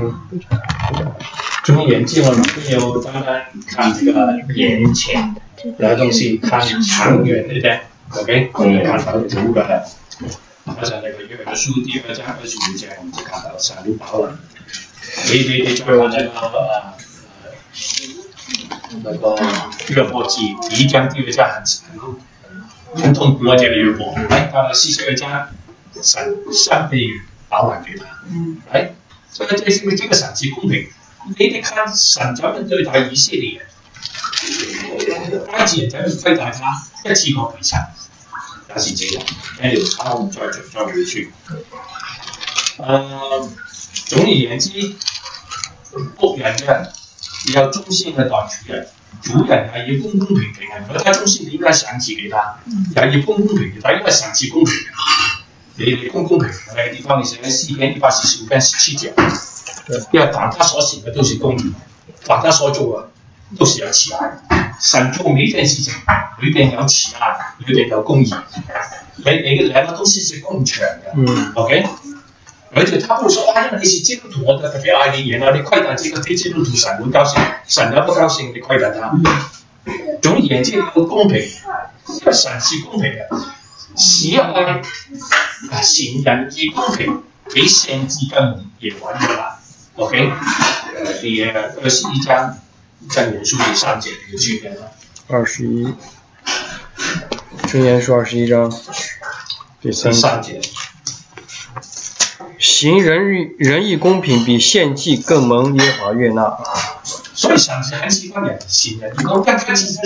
从眼睛我们没有单单看这个眼前的东西，看长远，对不对 ？OK， 我们看到这个，好像那个约珥书第2章25节，我们就看到神都保了。你再看那个约伯记1章第2章很痛苦这个约伯，到了42章，神3倍保还给他，所以这个神是公平。你得看神怎么对待以色列人，埃及人怎么对待他，一次過俾神，也是這樣。anyway， 我們再回去。總而言之，僕人嘅要忠心嘅待主人，主人係要公平嘅。如果他忠心，你應該賞賜給他，也要公平嘅。但因為神是公平嘅，你公平嘅那個地方，你寫喺詩篇145篇17節。因為凡他所行嘅都是公義，凡他所做嘅都是有慈愛。神做每一件事情，裏邊有慈愛，裏邊有公義。你嘅兩個都是共長嘅，OK？而且他不說因為你是基督徒，我特別愛你，然後你虧待這個非基督徒，神會高興，神又不高興，你虧待他。總而言之，你要公平，因為神是公平嘅，慈愛善人義公平，比聖至更嚴穩嘅啦。OK， 第21章箴言書第3節嘅區別啦。 21，箴言書21章第3節。行仁義公平，比獻祭更蒙耶和華悅納。 所以神是很喜歡人行仁義公平，他其實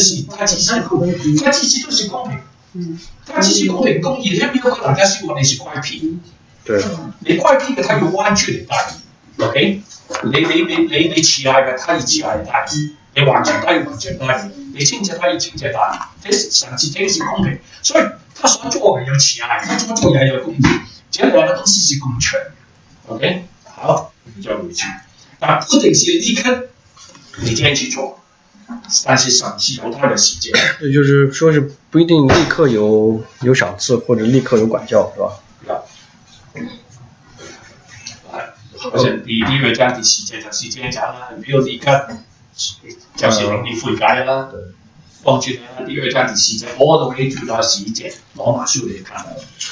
就是公平，他其實公平公義，他沒有可能他希望你是乖僻， 對， 你乖僻嘅，他要彎曲嚟待你 ，OK？你慈愛嘅，他要慈愛待你；你完全，他要完全待你；你你清洁他，清洁他，这是上帝，这个是公平，所以他所做的有慈爱，他所做的也有公平，这两个东西是共存。OK， 好，你就回去，但不定是立刻你今天去做，但是上帝有他的时间。 也就是说是不一定立刻有赏赐或者立刻有管教，是吧？ 好像第二章第4節就時間講啦，沒有立刻就是令你悔改啦。放住啦，第2章第4節all the way to 到11節，羅馬書你看了。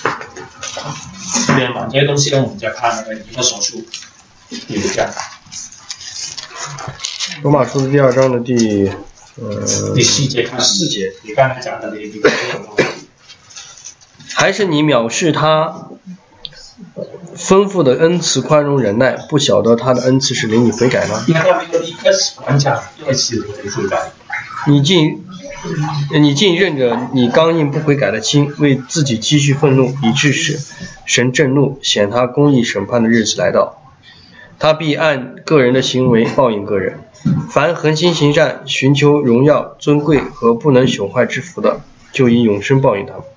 練完這些東西呢，我們就看那個以弗所書第5章。 羅馬書的第2章的第 4節看4節，你剛才講的那個東西。 還是你藐視他豐富的恩慈寬容忍耐，不曉得他的恩慈是領你悔改嗎？你竟任着你剛硬不悔改的心，為自己積蓄憤怒，以致使神震怒，顯他公義審判的日子來到。他必按個人的行為報應個人。凡恆心行善，尋求榮耀、尊貴和不能朽壞之福的，就以永生報應他們。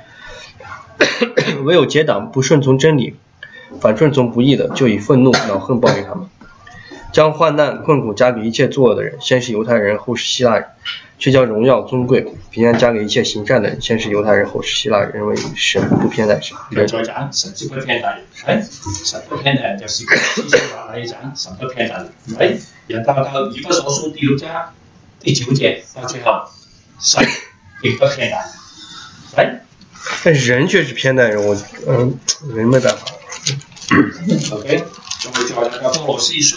唯有結黨不順從真理，反順從不義的，就以憤怒惱恨報應他們。將患難困苦加給一切作惡的人，先是猶太人，後是希臘人，卻將榮耀尊貴平安加給一切行善的人，先是猶太人，後是希臘人，為神不偏待神。 再講神是不偏待人，神不偏待人就是之前話嚟講神不偏待人，人到以弗所書第6章第9節到最後，神亦不偏待人， 但是人卻是偏待人，人沒辦法。 OK， 我們再來個歌羅西書，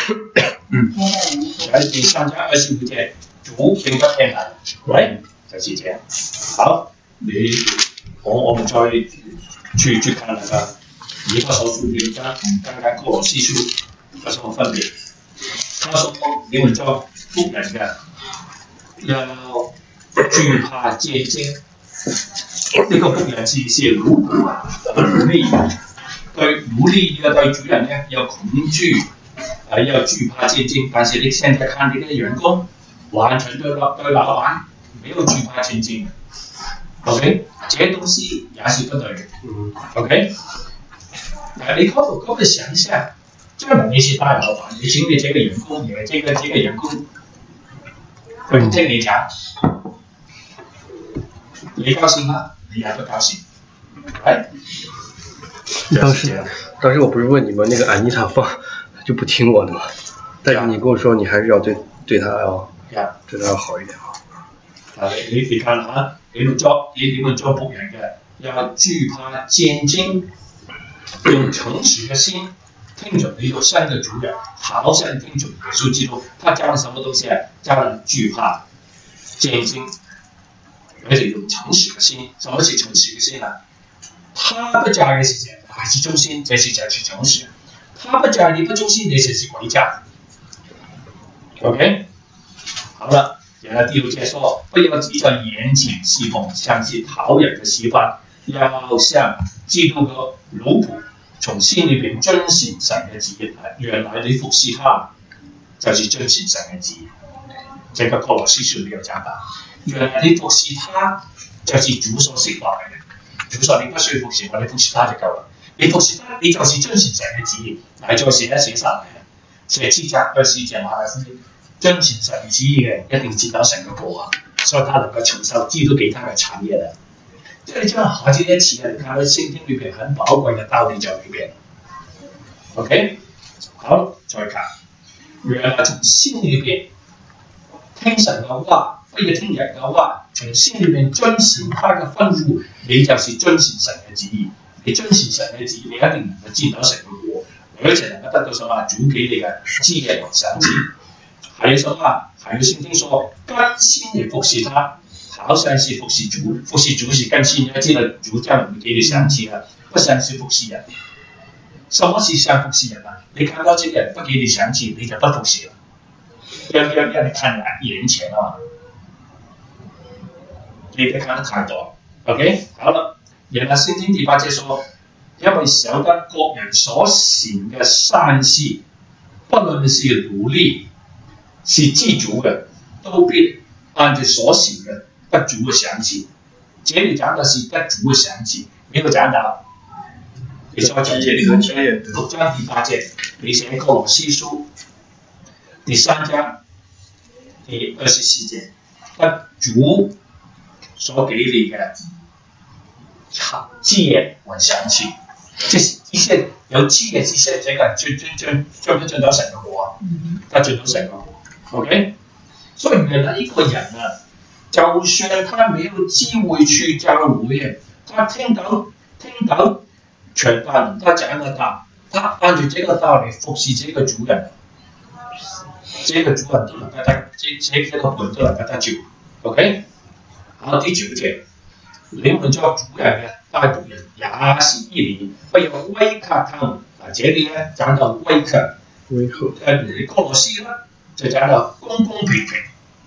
喺第3章25節，主並不偏待人，就是這樣。好，我們再去看那個以弗所書第6章，剛剛歌羅西書有什麼分別？他說你們做僕人嘅要懼怕戰爭。呢個僕人是奴僕啊，奴隸，對奴隸一個對主人呢要恐懼，要懼怕戰爭。但是你現在看你的員工，完全對老闆沒有懼怕戰爭。OK， 這些東西也是不對的。OK， 你可不想一下，將來你是大老闆，你請你這個員工，這個員工佢唔聽你講。你高興嗎？你也不高興， 當時我不是問你們那個安妮塔放就不聽我的嗎？但是你跟我說你還是要對他要好一點啊。 你看啊，你們做僕人嘅要懼怕戰爭，用誠實的心聽從你有三個主人，好像聽從耶穌基督，他教人什麼東西啊？教人懼怕戰爭。而且用誠實的心，什麼是誠實的心啊？他不教嘅事情還是忠心，這是誠實。他不教你不忠心，你就是詭詐。OK， 好了，然後第6節說，不要只在眼前侍奉，像是討人的示範，要像基督的奴僕，從心裏邊遵行神的旨意。原來你服侍他，就是遵行神的旨意。這個歌羅西書沒有講到。原來你服侍他就是主所釋放嘅，主說你不需要服侍我，你服侍他就夠啦。你服侍他，你就是遵行神嘅旨意。嗱，再寫一寫上嚟，寫7章20節話係遵行神旨意嘅，一定見到神嘅國啊，所以他能夠承受基督給他嘅產業啦。即係你將好幾一次啊，你看到聖經裏邊很寶貴嘅道理在裏邊。OK， 好，再看，原來從心裏邊聽神嘅話。不要聽人嘅話，從心裏面遵行他嘅吩咐，你就是遵行神嘅旨意。你遵行神嘅旨意，你一定能夠見到神嘅國，而且能夠得到什麼主給你嘅知恵和賞賜。還有什麼？還有聖經說，甘心嚟服侍他，好像是服侍主。服侍主是甘心，要知道主將會給你賞賜啊，不像是服侍人。什麼是像服侍人啊？你看到這個人不給你賞賜，你就不服侍了。要你看眼前啊！你別看得太多 ，OK， 好了。然後聖經第8節說，因為曉得各人所行嘅善事，不論是奴隸是自主嘅，都必按照所写的不足的详情。这里讲的是不足的详情，没有讲到。你再讲这里6章第8节，你写歌罗西书第3章第24节，不足所给你的经验和详情，这是一些有经验这些这个就不进到神的国，他进到神的国 ，OK？ 所以原来一个人啊，就算他没有机会去教会，他听到全班他讲的道，他按照这个道理服侍这个主人，这个主人都能够得这个本都能够得救 ，OK？ 好，第9节，你們作主人嘅帶僕人也是依然，不要威嚇他們。嗱，這裡咧講到威嚇，歌羅斯啦就講到公公平平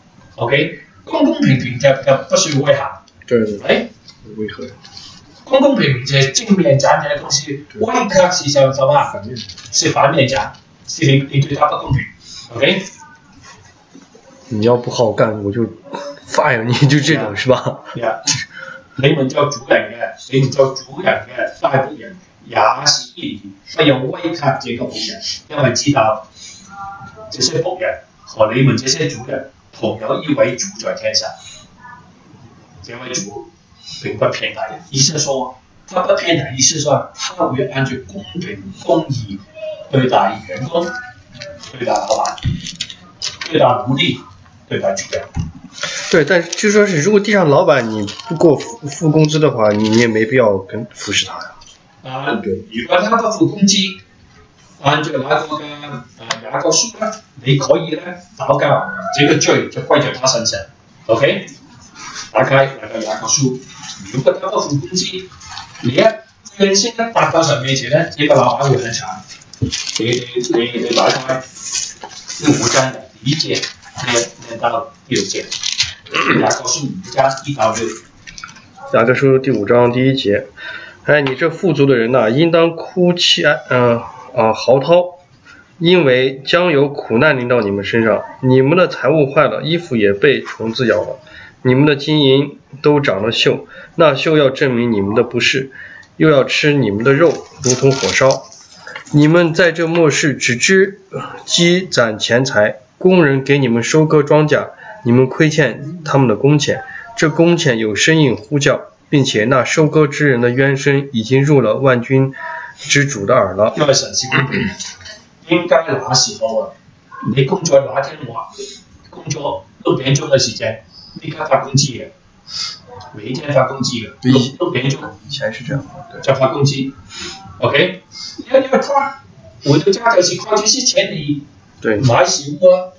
，OK？ 公公平平就不需要威嚇， 對， 威嚇。公公平平就係正面講嘅東西，威嚇是什麼？是反面講，是你對他不公平 ，OK？ 你要不好幹，我就fire你，就這種是吧？ 你們做主人嘅，你們做主人嘅帶僕人也是依然，不要威嚇這個僕人，因為知道這些僕人和你們這些主人同有一位主在天上，這位主並不偏待人，意思說他不偏待，意思說他會按照公平公義對待員工、對待老闆、對待奴隸、對待主人。 对，但是就说是，如果地上老板你不给我付工资的话，你也没必要跟服侍他呀。 對，如果他不付工資，按照那個嘅雅各書咧，你可以咧禱告，這個罪就歸在他身上。OK， 打開那個雅各書，如果他不付工資，你一原先咧達到神面前咧，這個老闆會很慘。你打開第5章第1節，念到第6節。雅各書5章1到6。 雅各書第5章第1節，哎，你這富足的人呐，應當哭泣嚎啕，因為將有苦難臨到你們身上。你們的財物壞了，衣服也被蟲子咬了，你們的金銀都長了鏽，那鏽要證明你們的不是，又要吃你們的肉，如同火燒。你們在這末世只知積攢錢財，工人給你們收割莊稼，你們虧欠他們的工錢，這工錢有聲音呼叫，並且那收割之人的冤聲已經入了萬軍之主的耳了。 因為神是公平，應該那時候啊，你工作那天話工作6點鐘嘅時間，依家發工資嘅，每一天發工資嘅，6點鐘以前是這樣， 就發工資 ，OK？ 因為他回到家就是靠這些錢嚟買食物啊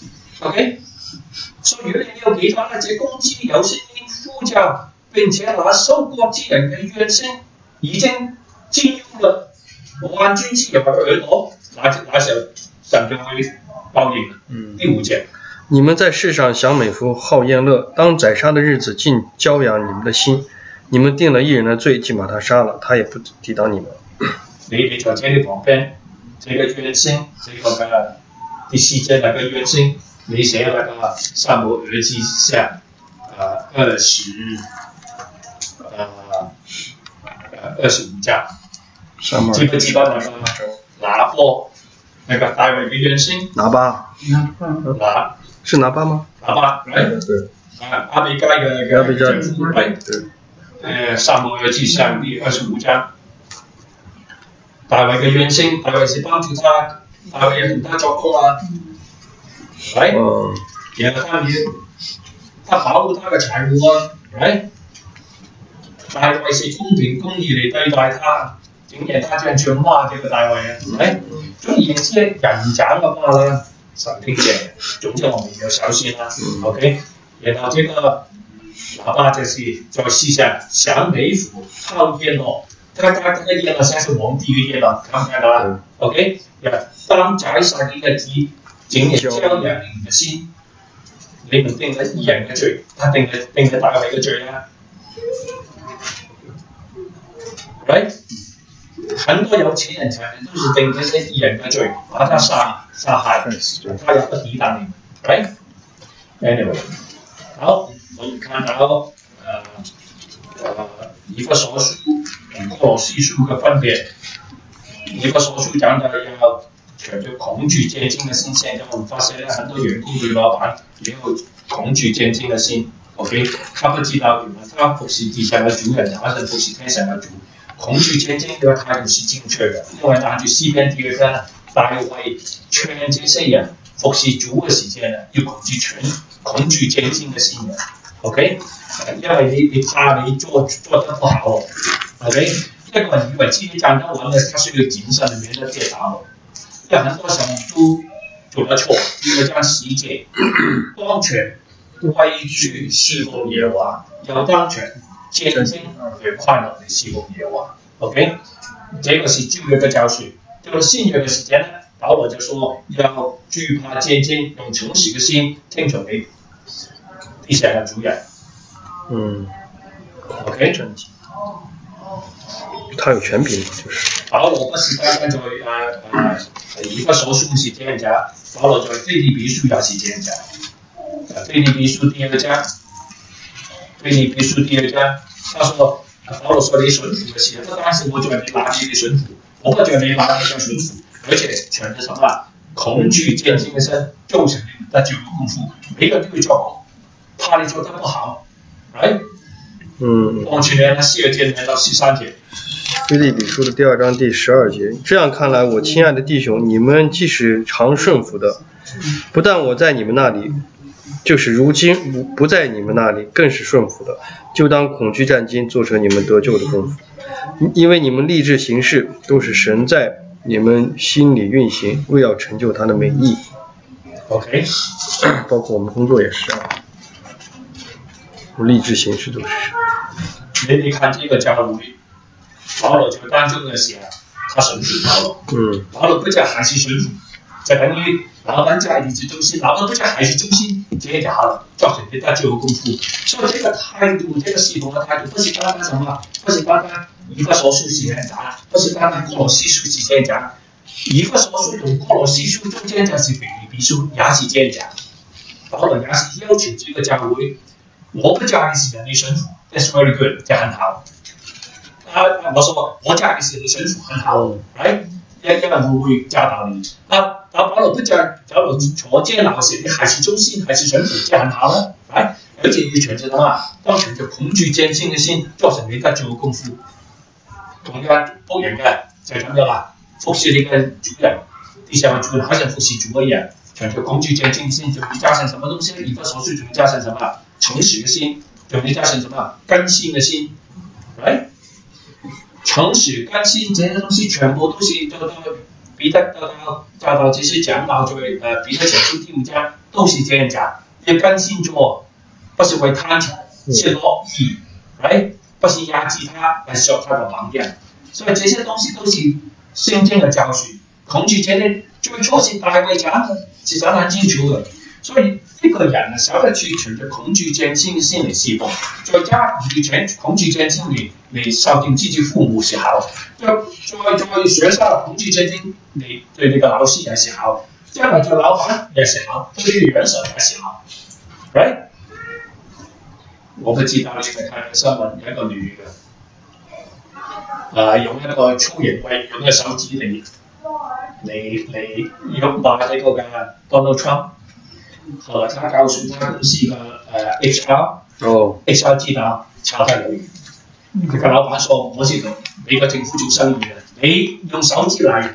，OK？ 所以如果你要給他呢，這工資有聲音呼叫，並且那收割之人嘅怨聲已經進入了萬軍之耶和華的耳朵，那時候神就會報應。第5節。 你們在世上享美福好宴樂，當宰殺的日子盡教養你們的心。你們定了一人的罪，竟把他殺了，他也不抵擋你們。 你在這裏旁邊，這個怨聲，這個嘅第4節那個怨聲，你寫那個撒母耳記下25章，記不記得那個拿波那個大衛嘅怨聲？ 拿巴，是拿巴嗎？ 拿巴，對，亞比該嘅丈夫，對，撒母耳記下第25章。大衛嘅怨聲，大衛是幫助他，大衛也同他作工啊，right？然後他保護他嘅財物啊，right？大衛是公平公義嚟對待他，竟然他這樣去罵這個大衛啊，right？總而言之，人講嘅話啦，神聽見，總之我們要小心啦 ，OK？ 然後這個喇叭就是在世上享美福好宴樂。他個宴樂像是皇帝嘅宴樂，看唔看到啊 ？OK， 當宰殺嘅日子，竟然將人嘅心，你們定咗義人嘅罪，他定咗大衛嘅罪啦。right？ 很多有錢人才都是定這些義人嘅罪，把他殺害，他也不抵擋你們。right？ Anyway， 好，我们看到以弗所书与哥罗西书的分别。以弗所书讲的要存着恐惧坚定的心，现在我们发现了很多员工对老板也有恐惧坚定的心。OK， 他不知道原来他服侍地下的主人，还是服侍天上的主。恐惧坚定的态度是正确的，因为按照诗篇第2章，大卫劝这些人服侍主的时间呢，要恐惧坚定的心的。OK， 因为你怕你做得不好。OK， 一个人以为自己讲得完了，他需要谨慎的免得跌倒。因为很多时候都做得错，要將使者當場歸主侍奉耶和華，又當場見證佢快樂地侍奉耶和華。OK， 這個是舊約的教訓。到了新約的時間呢，保羅就說要懼怕戰爭，用誠實的心聽從你地上的主人。OK， 他有權柄，就是。 保羅不是單單在以弗所書是這樣講，保羅在腓立比書也是這樣講。腓立比書第2章，他說，保羅說你順服的時候，不單是我叫你拿起你順服，我不叫你拿你嘅順服，而且存着什麼恐懼戰兢的心，造成你得救的功夫。每個都要做好，怕你做得不好，right？往前面12節到13節。 腓立比書的第2章第12節，這樣看來，我親愛的弟兄，你們既是常順服的，不但我在你們那裡，就是如今不在你們那裡，更是順服的，就當恐懼戰兢，做成你們得救的功夫。因為你們立志行事，都是神在你們心裡運行，為要成就他的美意。 OK， 包括我們工作也是啊，我立志行事都是神。 你看這個教會。保羅就當中的時候，他順服保羅。保羅不叫還是順服，就等於老闆在理智中心，老闆不叫還是中心，這樣就好了，造成你得救的功夫。所以這個態度，這個侍奉的態度，不是單單什麼，不是單單以弗所書是這樣講，不是單單哥羅西書是這樣講。以弗所書同哥羅西書中間就是腓立比書也是這樣講。保羅也是要求這個教會，我不叫你是人的順服 ，that's very good，這很好。我說我教你是你順服很好，right？因為我會教導你。保羅不教保羅坐監牢時，你還是忠心，還是順服，這很好啦，right？而且你存着什麼？當存着恐懼戰兢的心，做成你得救的功夫。同樣僕人嘅就係咁樣啦，服侍你嘅主人，地上嘅主人好像服侍主一樣，存着恐懼戰兢的心，就會加上什麼東西？以弗所書就會加上什麼？誠實的心，就會加上什麼？更新的心 ，right？誠實更新這些東西全部都是彼得教導這些講道在彼得前書第5章都是這樣講，要更新做，不是為貪財，是樂意，right？不是壓制他，而是做他的榜樣。所以這些東西都是聖經的教訓。恐懼這些最初是大衛講的，是講得很清楚的。所以一個人啊，曉得去存着恐懼戰兢的心嚟侍奉，再加以前恐懼戰兢嚟孝敬自己父母是好，再學上恐懼戰兢嚟對那個老師也是好，將來做老闆也是好，對元首也是好 ，right？ 我不知道你睇睇新聞，有一個女嘅，用一個粗言穢語嘅手指嚟辱罵呢個嘅 Donald Trump。後來他告訴他公司嘅HR，HR 知道炒他魷魚。佢個老闆說：我知道美國政府做生意嘅，你用手指嚟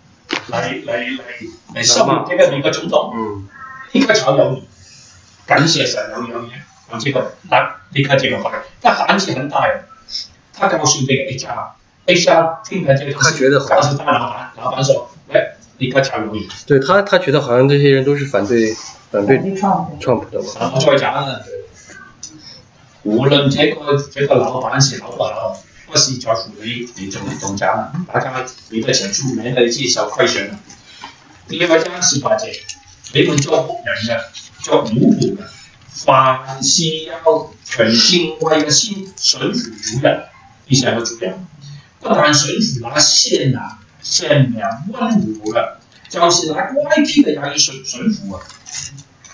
羞辱這個美國總統，應該炒魷魚。感謝神有魷魚，有這個立刻這個法，他反擊很大。他告訴這個 HR 聽了這個東西，告訴他老闆說：立刻炒魷魚。 對他覺得好像這些人都是反對 Trump 的嘛。 我再講啦，無論這個老闆是好不好，不是在乎你做唔做講，大家彼得前書免得你自己受虧損。第2章18節，你們做僕人嘅，做奴僕嘅，凡事要存敬畏嘅心，順服主人，地上嘅主人，不但順服那善良溫和嘅，就是那乖僻嘅也要順服啊。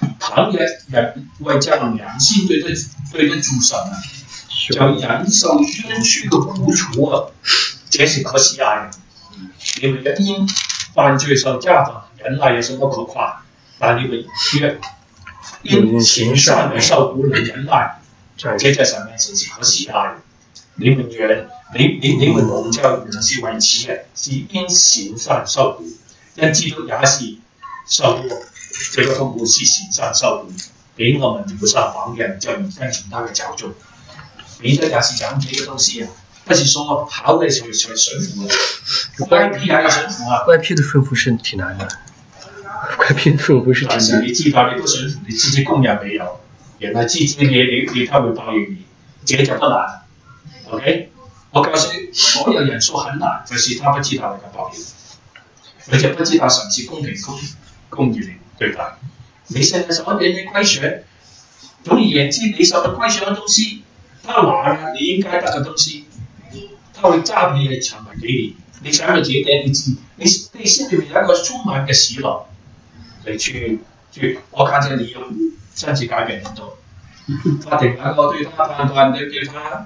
倘若人為將良心對得主神啊，就忍受冤屈的苦楚啊，這是可喜愛的。你們若因犯罪受責罰，忍耐有什麼可誇？但你們若因行善而受苦能忍耐，這在神面前是可喜愛的。你們蒙召原是為此嘅，是因行善受苦，因基督也是受過這個痛苦，是行善受苦，給我們留下榜樣，叫你跟從他的腳蹤。彼得也是講這個東西啊，不是說好的才順服啊，乖僻還要順服啊。 乖僻的順服是挺難的，乖僻的順服是挺難的。但是你知道你不順服，你自己供也沒有，原來自己你他會報應你，這就不難。OK， 我告訴你，所有人說很難，就是他不知道那個報應，而且不知道神是公平公義的對待。你現在什麼人歸選，總而言之，你受到歸選的東西，他拿了你應該得的東西，他會揸起你傳聞給你。你想要自己點，你心裏面有一個充滿嘅喜樂，你去，我看見你有甚至改變很多。法庭那個對他判斷，對他。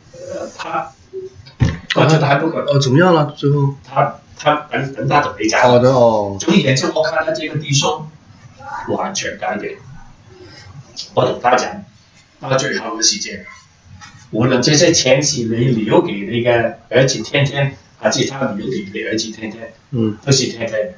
我覺得還不夠。 怎麼樣了？最後他等他準備講。 好的哦。 總而言之，我看到這個弟兄完全改變。我同他講，到最後的時間，無論這些錢是你留給那個兒子天天，還是他留給你兒子天天，都是天天。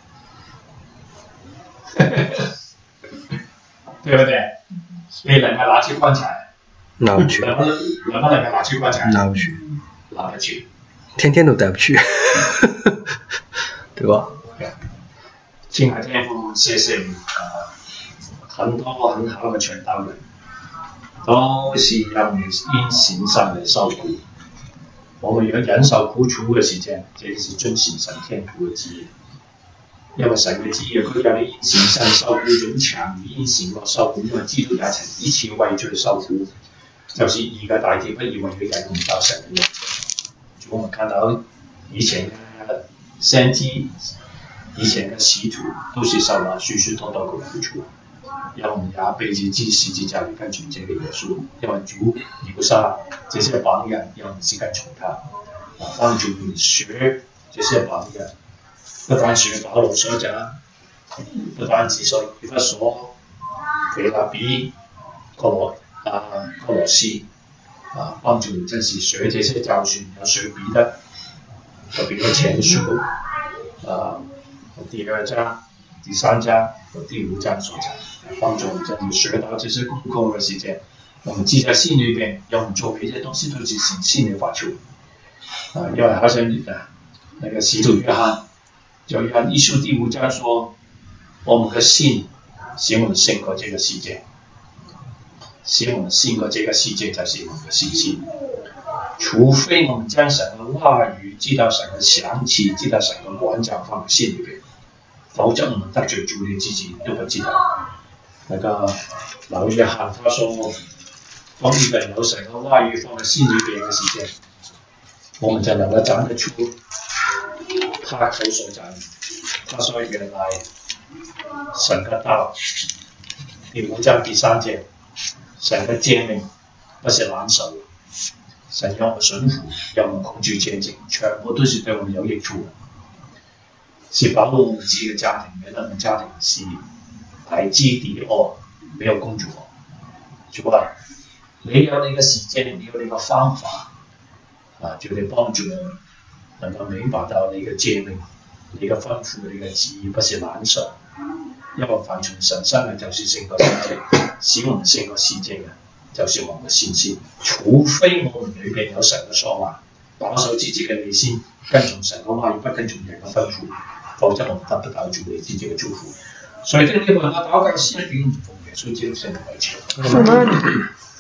對不對？你能夠拿去棺材？ 拿不去， 能不能拿去棺材？ 拿不去， 拿不去， 天天都帶不去，對吧？ 親愛的天父，謝謝你很多很好的傳道人，都是讓你因行善來受苦。我們要忍受苦楚嘅時間，這是遵循神天父嘅旨意。因為神嘅旨意，佢有你因行善受苦，總強於因行惡受苦，因為基督也曾一次為罪受苦。就是義嘅大地不以為佢人唔到神嘅樣。我們看到以前嘅先知、以前嘅使徒都是受了許許多多嘅苦楚，讓我們也被這十字架裏跟從這個耶穌，因為主留下這些榜樣，讓我們去跟從他，幫助你學這些榜樣，不單學保羅所講，不單只說以弗所、腓立比、哥羅西幫助你真是學這些教訓，要學彼得和彼得前書第2章、第3章和第5章所講，幫助你真是學到這些功課的時間，我們記在心裏邊，要我們做每件東西都是心裏發出。因為好像那個使徒約翰，就約翰一書第5章說，我們的信使我們勝過這個世界。使我們勝過這個世界，就是我們的信心。除非我們將神的話語、知道神的詳情、知道神的管教放在心裏邊，否則我們得罪主，你自己都不知道。那個老約翰他說，當一個人有神的話語放在心裏邊的時間，我們就能夠講得出他口所講。他說原來神的道，第5章第3節。神的誡命不是難守，神讓我們順服，讓我們恐懼前進，全部都是對我們有益處的，是保護我們自己的家庭，免得我們家庭是排擠敵惡，沒有公主。主啊，你有你的時間，你有你的方法，就嚟幫助我們能夠明白到你的誡命，你的吩咐，你的旨意不是難守。因為凡從神生嘅就是勝過世界，使我們勝過世界嘅就是我們的信心。除非我們裏邊有神嘅所話，保守自己嘅內心，跟從神嘅話語，不跟從人嘅吩咐，否則我們得不到主你自己嘅祝福。所以呢個我禱告先俾奉耶穌基督聖名為求。